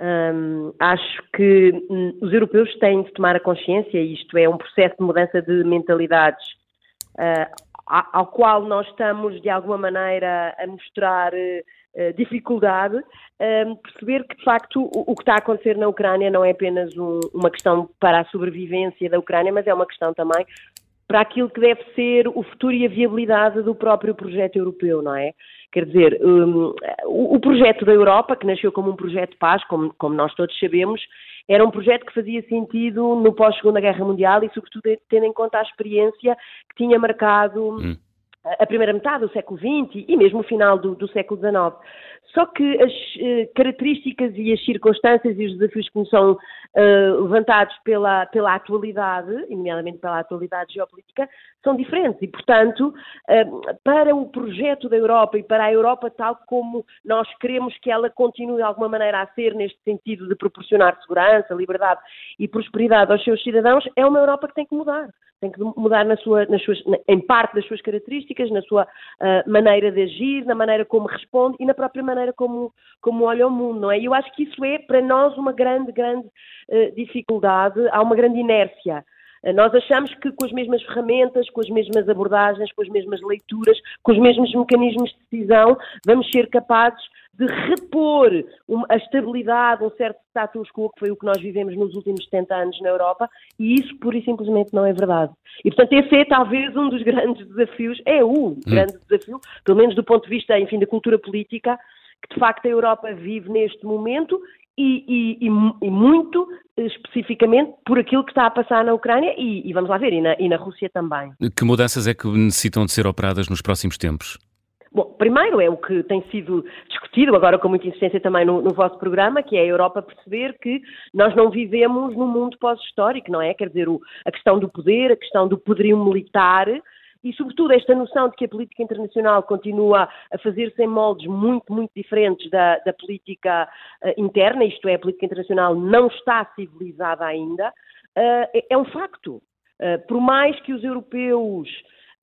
Um, acho que um, os europeus têm de tomar a consciência, isto é um processo de mudança de mentalidades uh, ao qual nós estamos de alguma maneira a mostrar uh, dificuldade, um, perceber que de facto o, o que está a acontecer na Ucrânia não é apenas um, uma questão para a sobrevivência da Ucrânia, mas é uma questão também para aquilo que deve ser o futuro e a viabilidade do próprio projeto europeu, não é? Quer dizer, um, o, o projeto da Europa, que nasceu como um projeto de paz, como, como nós todos sabemos, era um projeto que fazia sentido no pós-Segunda Guerra Mundial e, sobretudo, tendo em conta a experiência que tinha marcado hum. a primeira metade do século vinte e mesmo o final do, do século dezenove. Só que as uh, características e as circunstâncias e os desafios que nos são uh, levantados pela, pela atualidade, nomeadamente pela atualidade geopolítica, são diferentes e, portanto, uh, para o projeto da Europa e para a Europa tal como nós queremos que ela continue de alguma maneira a ser, neste sentido de proporcionar segurança, liberdade e prosperidade aos seus cidadãos, é uma Europa que tem que mudar. Tem que mudar na sua, nas suas, em parte das suas características, na sua uh, maneira de agir, na maneira como responde e na própria maneira como, como olha o mundo, não é? E eu acho que isso é, para nós, uma grande, grande uh, dificuldade, há uma grande inércia. Uh, nós achamos que com as mesmas ferramentas, com as mesmas abordagens, com as mesmas leituras, com os mesmos mecanismos de decisão, vamos ser capazes de repor uma, a estabilidade, um certo status quo, que foi o que nós vivemos nos últimos setenta anos na Europa, e isso pura e simplesmente não é verdade. E, portanto, esse é talvez um dos grandes desafios, é o hum. grande desafio, pelo menos do ponto de vista, enfim, da cultura política, que de facto a Europa vive neste momento e, e, e, e muito especificamente por aquilo que está a passar na Ucrânia e, e vamos lá ver, e na, e na Rússia também. Que mudanças é que necessitam de ser operadas nos próximos tempos? Bom, primeiro é o que tem sido discutido agora com muita insistência também no, no vosso programa, que é a Europa perceber que nós não vivemos num mundo pós-histórico, não é? Quer dizer, o, a questão do poder, a questão do poderio militar e, sobretudo, esta noção de que a política internacional continua a fazer-se em moldes muito, muito diferentes da, da política uh, interna, isto é, a política internacional não está civilizada ainda, uh, é, é um facto. Uh, por mais que os europeus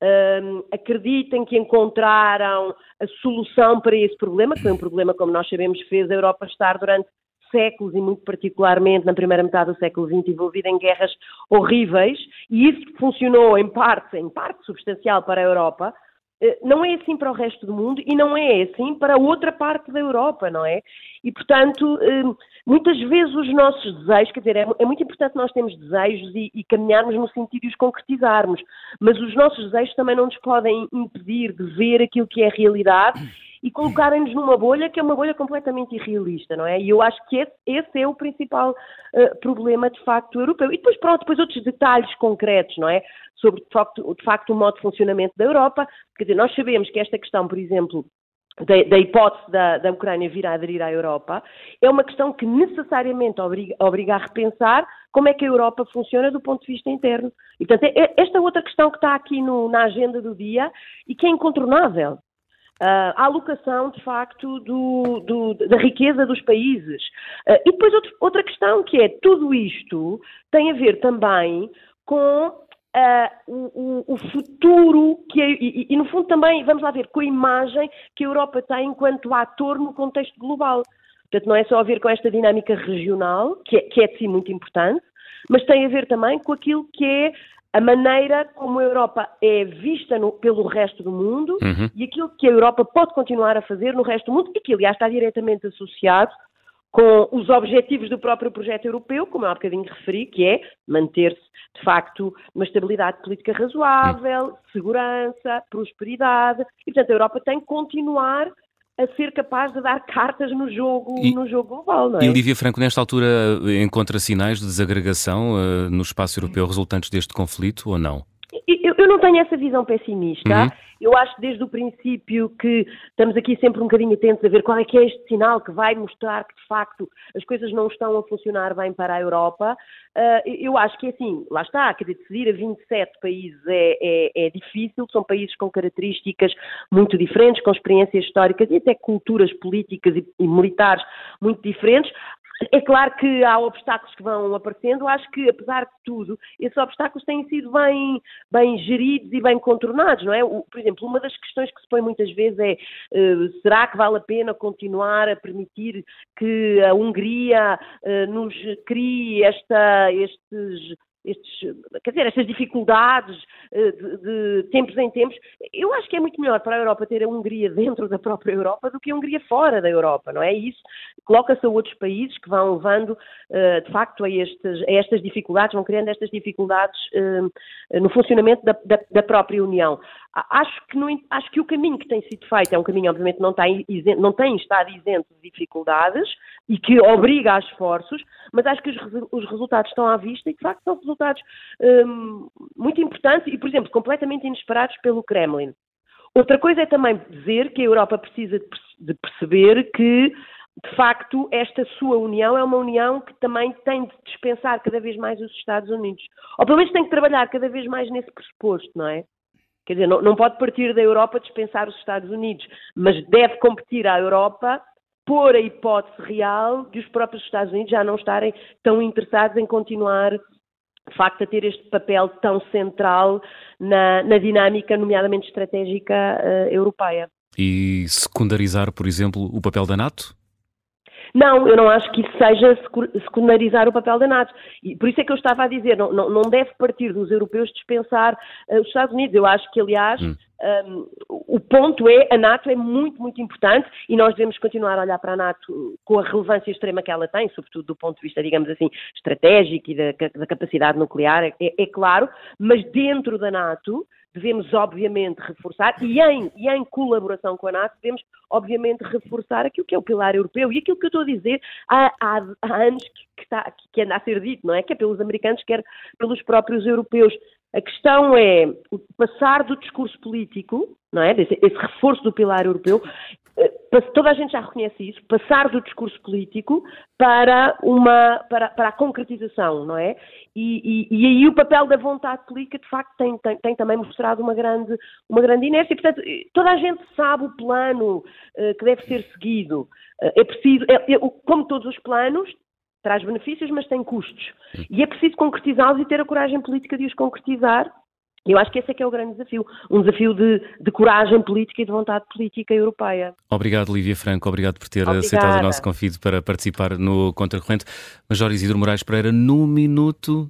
um, acreditem que encontraram a solução para esse problema, que foi um problema, como nós sabemos, fez a Europa estar durante séculos e muito particularmente na primeira metade do século vinte envolvida em guerras horríveis, e isso funcionou em parte, em parte substancial para a Europa. Não é assim para o resto do mundo e não é assim para outra parte da Europa, não é? E, portanto, muitas vezes os nossos desejos, quer dizer, é muito importante nós termos desejos e, e caminharmos no sentido de os concretizarmos, mas os nossos desejos também não nos podem impedir de ver aquilo que é a realidade e colocarem-nos numa bolha que é uma bolha completamente irrealista, não é? E eu acho que esse, esse é o principal uh, problema, de facto, europeu. E depois, pronto, depois outros detalhes concretos, não é? Sobre, de facto, de facto, o modo de funcionamento da Europa. Quer dizer, nós sabemos que esta questão, por exemplo, da, da hipótese da, da Ucrânia vir a aderir à Europa, é uma questão que necessariamente obriga, obriga a repensar como é que a Europa funciona do ponto de vista interno. E, portanto, é esta outra questão que está aqui no, na agenda do dia e que é incontornável. Uh, a alocação, de facto, do, do, da riqueza dos países. Uh, e depois outro, outra questão que é, tudo isto tem a ver também com uh, o, o futuro, que é, e, e no fundo também, vamos lá ver, com a imagem que a Europa tem enquanto ator no contexto global. Portanto, não é só a ver com esta dinâmica regional, que é, que é de si muito importante, mas tem a ver também com aquilo que é a maneira como a Europa é vista no, pelo resto do mundo uhum. e aquilo que a Europa pode continuar a fazer no resto do mundo e que, aliás, está diretamente associado com os objetivos do próprio projeto europeu, como eu há bocadinho referi, que é manter-se, de facto, uma estabilidade política razoável, uhum. segurança, prosperidade. E, portanto, a Europa tem que continuar a ser capaz de dar cartas no jogo, e, no jogo global, não é? E Lívia Franco, nesta altura, encontra sinais de desagregação uh, no espaço europeu resultantes deste conflito ou não? Eu, eu não tenho essa visão pessimista. Uhum. Eu acho que desde o princípio que estamos aqui sempre um bocadinho atentos a ver qual é que é este sinal que vai mostrar que, de facto, as coisas não estão a funcionar bem para a Europa. Uh, eu acho que, assim, lá está, quer dizer, decidir a vinte e sete países é, é, é difícil, são países com características muito diferentes, com experiências históricas e até culturas políticas e, e militares muito diferentes. É claro que há obstáculos que vão aparecendo. Eu acho que, apesar de tudo, esses obstáculos têm sido bem, bem geridos e bem contornados, não é? O, por exemplo, uma das questões que se põe muitas vezes é uh, será que vale a pena continuar a permitir que a Hungria uh, nos crie esta, estes... Estes, quer dizer, estas dificuldades de, de tempos em tempos. Eu acho que é muito melhor para a Europa ter a Hungria dentro da própria Europa do que a Hungria fora da Europa, não é? E isso coloca-se a outros países que vão levando, de facto, a, estes, a estas dificuldades, vão criando estas dificuldades no funcionamento da, da, da própria União. Acho que, no, acho que o caminho que tem sido feito é um caminho, obviamente, não tem, isento, não tem estado isento de dificuldades e que obriga a esforços, mas acho que os, os resultados estão à vista e, de facto, são resultados hum, muito importantes e, por exemplo, completamente inesperados pelo Kremlin. Outra coisa é também dizer que a Europa precisa de perceber que, de facto, esta sua União é uma União que também tem de dispensar cada vez mais os Estados Unidos. Ou pelo menos tem que trabalhar cada vez mais nesse pressuposto, não é? Quer dizer, não, não pode partir da Europa dispensar os Estados Unidos, mas deve competir à Europa por a hipótese real de os próprios Estados Unidos já não estarem tão interessados em continuar, de facto, a ter este papel tão central na, na dinâmica, nomeadamente estratégica, uh, europeia. E secundarizar, por exemplo, o papel da NATO? Não, eu não acho que isso seja secundarizar o papel da NATO. E por isso é que eu estava a dizer, não, não, não deve partir dos europeus dispensar uh, os Estados Unidos. Eu acho que, aliás, hum. um, o ponto é, a NATO é muito, muito importante e nós devemos continuar a olhar para a NATO com a relevância extrema que ela tem, sobretudo do ponto de vista, digamos assim, estratégico e da, da capacidade nuclear, é, é claro, mas dentro da NATO devemos, obviamente, reforçar, e em, e em colaboração com a NATO, devemos, obviamente, reforçar aquilo que é o pilar europeu e aquilo que eu estou a dizer há, há, há anos que, que, está, que anda a ser dito, não é? Que é pelos americanos, quer pelos próprios europeus. A questão é o passar do discurso político, não é? Esse, esse reforço do pilar europeu, toda a gente já reconhece isso, passar do discurso político para, uma, para, para a concretização, não é? E, e, e aí o papel da vontade política, de facto, tem, tem, tem também mostrado uma grande, uma grande inércia. Portanto, toda a gente sabe o plano uh, que deve ser seguido. Uh, é preciso, é, é, como todos os planos, traz benefícios, mas tem custos. E é preciso concretizá-los e ter a coragem política de os concretizar. Eu acho que esse é que é o grande desafio, um desafio de, de coragem política e de vontade política europeia. Obrigado, Lívia Franco, obrigado por ter Obrigada. aceitado o nosso convite para participar no Contracorrente. Major Isidro Moraes Pereira, num minuto,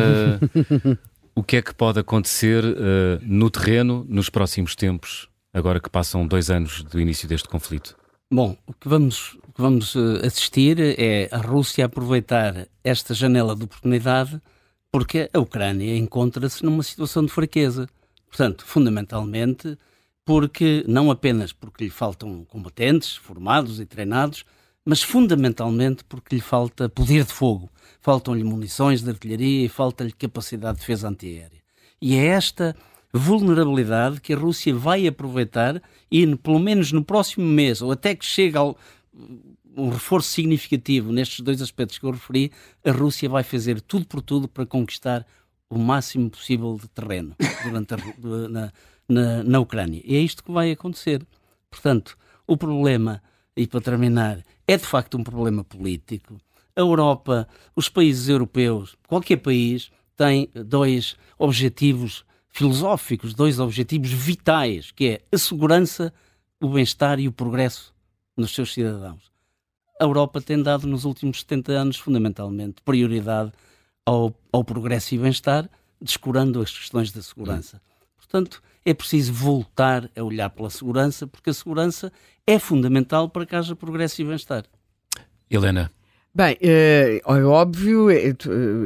uh, o que é que pode acontecer uh, no terreno nos próximos tempos, agora que passam dois anos do início deste conflito? Bom, o que vamos, o que vamos assistir é a Rússia aproveitar esta janela de oportunidade, porque a Ucrânia encontra-se numa situação de fraqueza. Portanto, fundamentalmente, porque não apenas porque lhe faltam combatentes formados e treinados, mas fundamentalmente porque lhe falta poder de fogo. Faltam-lhe munições de artilharia e falta-lhe capacidade de defesa antiaérea. E é esta vulnerabilidade que a Rússia vai aproveitar e, pelo menos no próximo mês, ou até que chegue ao um reforço significativo nestes dois aspectos que eu referi, a Rússia vai fazer tudo por tudo para conquistar o máximo possível de terreno durante a, na, na, na Ucrânia. E é isto que vai acontecer. Portanto, o problema, e para terminar, é de facto um problema político. A Europa, os países europeus, qualquer país tem dois objetivos filosóficos, dois objetivos vitais, que é a segurança, o bem-estar e o progresso nos seus cidadãos. A Europa tem dado nos últimos setenta anos, fundamentalmente, prioridade ao, ao progresso e bem-estar, descurando as questões da segurança. Portanto, é preciso voltar a olhar pela segurança, porque a segurança é fundamental para que haja progresso e bem-estar. Helena. Bem, é, é óbvio, é, é,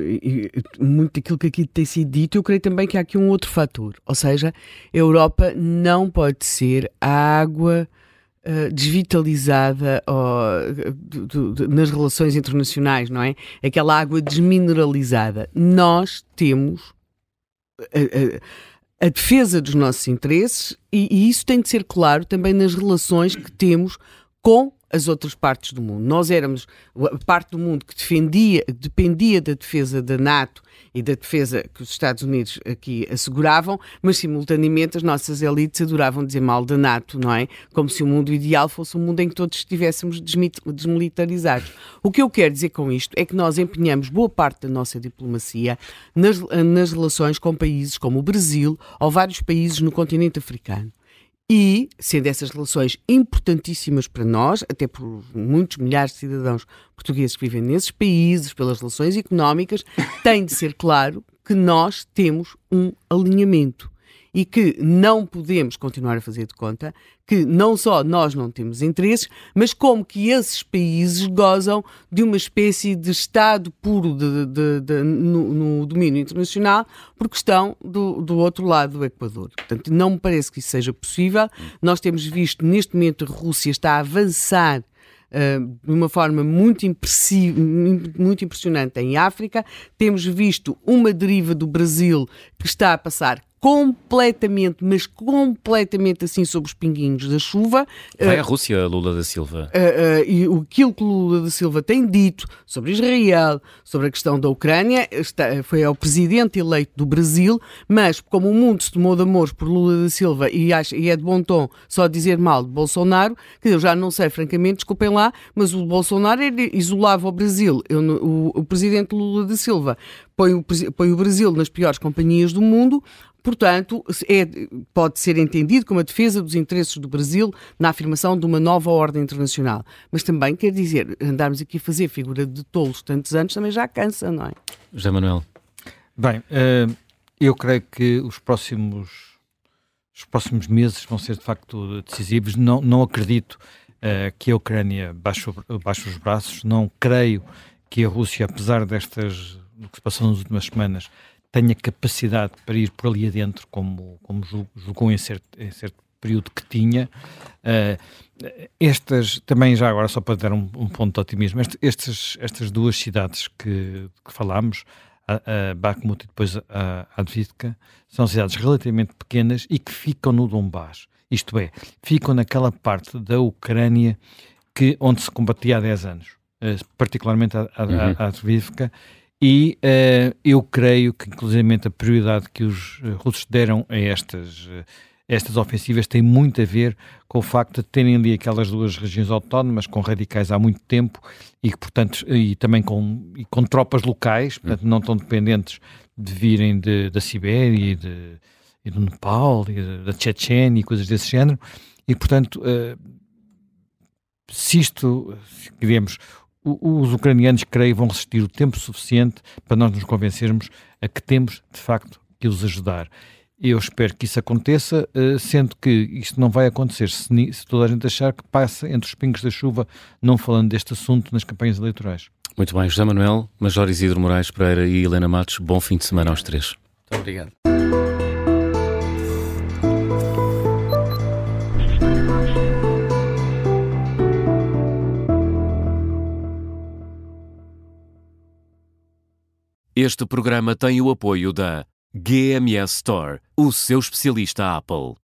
muito daquilo que aqui tem sido dito, eu creio também que há aqui um outro fator, ou seja, a Europa não pode ser a água Uh, desvitalizada uh, do, do, do, nas relações internacionais, não é? Aquela água desmineralizada. Nós temos a, a, a defesa dos nossos interesses e, e isso tem de ser claro também nas relações que temos com as outras partes do mundo. Nós éramos a parte do mundo que defendia, dependia da defesa da NATO e da defesa que os Estados Unidos aqui asseguravam, mas simultaneamente as nossas elites adoravam dizer mal da NATO, não é? Como se o mundo ideal fosse um mundo em que todos estivéssemos desmilitarizados. O que eu quero dizer com isto é que nós empenhamos boa parte da nossa diplomacia nas, nas relações com países como o Brasil ou vários países no continente africano. E, sendo essas relações importantíssimas para nós, até por muitos milhares de cidadãos portugueses que vivem nesses países, pelas relações económicas, tem de ser claro que nós temos um alinhamento e que não podemos continuar a fazer de conta que não só nós não temos interesses, mas como que esses países gozam de uma espécie de Estado puro de, de, de, no, no domínio internacional porque estão do, do outro lado do Equador. Portanto, não me parece que isso seja possível. Nós temos visto, neste momento, a Rússia está a avançar Uh, de uma forma muito, muito impressionante em África. Temos visto uma deriva do Brasil que está a passar completamente, mas completamente assim sob os pinguinhos da chuva. Vai uh, à Rússia, Lula da Silva. Uh, uh, e aquilo que Lula da Silva tem dito sobre Israel, sobre a questão da Ucrânia, está, foi ao presidente eleito do Brasil, mas como o mundo se tomou de amores por Lula da Silva e, acha, e é de bom tom só dizer mal de Bolsonaro, que eu já não sei, francamente, desculpem lá, mas o Bolsonaro isolava o Brasil. Eu, o, o presidente Lula da Silva põe o, põe o Brasil nas piores companhias do mundo. Portanto, é, pode ser entendido como a defesa dos interesses do Brasil na afirmação de uma nova ordem internacional. Mas também, quer dizer, andarmos aqui a fazer figura de tolos tantos anos também já cansa, não é? José Manuel. Bem, eu creio que os próximos, os próximos meses vão ser de facto decisivos. Não, não acredito que a Ucrânia baixe, baixe os braços. Não creio que a Rússia, apesar destas, do que se passou nas últimas semanas, tenha capacidade para ir por ali adentro, como, como julgou em certo, em certo período que tinha. Uh, estas, também já agora, só para dar um, um ponto de otimismo, este, estes, estas duas cidades que, que falámos, a, a Bakhmut e depois a Avdiivka, são cidades relativamente pequenas e que ficam no Donbass. Isto é, ficam naquela parte da Ucrânia que, onde se combatia há dez anos, uh, particularmente a, a, uhum. a Avdiivka. E uh, eu creio que, inclusive, a prioridade que os uh, russos deram a estas, uh, estas ofensivas tem muito a ver com o facto de terem ali aquelas duas regiões autónomas com radicais há muito tempo e, portanto, e também com, e com tropas locais, portanto, não tão dependentes de virem de, da Sibéria e, de, e do Nepal, e de, da Chechênia e coisas desse género, e portanto, uh, se isto, digamos, os ucranianos, creio, vão resistir o tempo suficiente para nós nos convencermos a que temos, de facto, que os ajudar. Eu espero que isso aconteça, sendo que isto não vai acontecer se, se toda a gente achar que passa entre os pingos da chuva, não falando deste assunto nas campanhas eleitorais. Muito bem, José Manuel, Major Isidro Moraes Pereira e Helena Matos, bom fim de semana aos três. Muito obrigado. Este programa tem o apoio da G M S Store, o seu especialista Apple.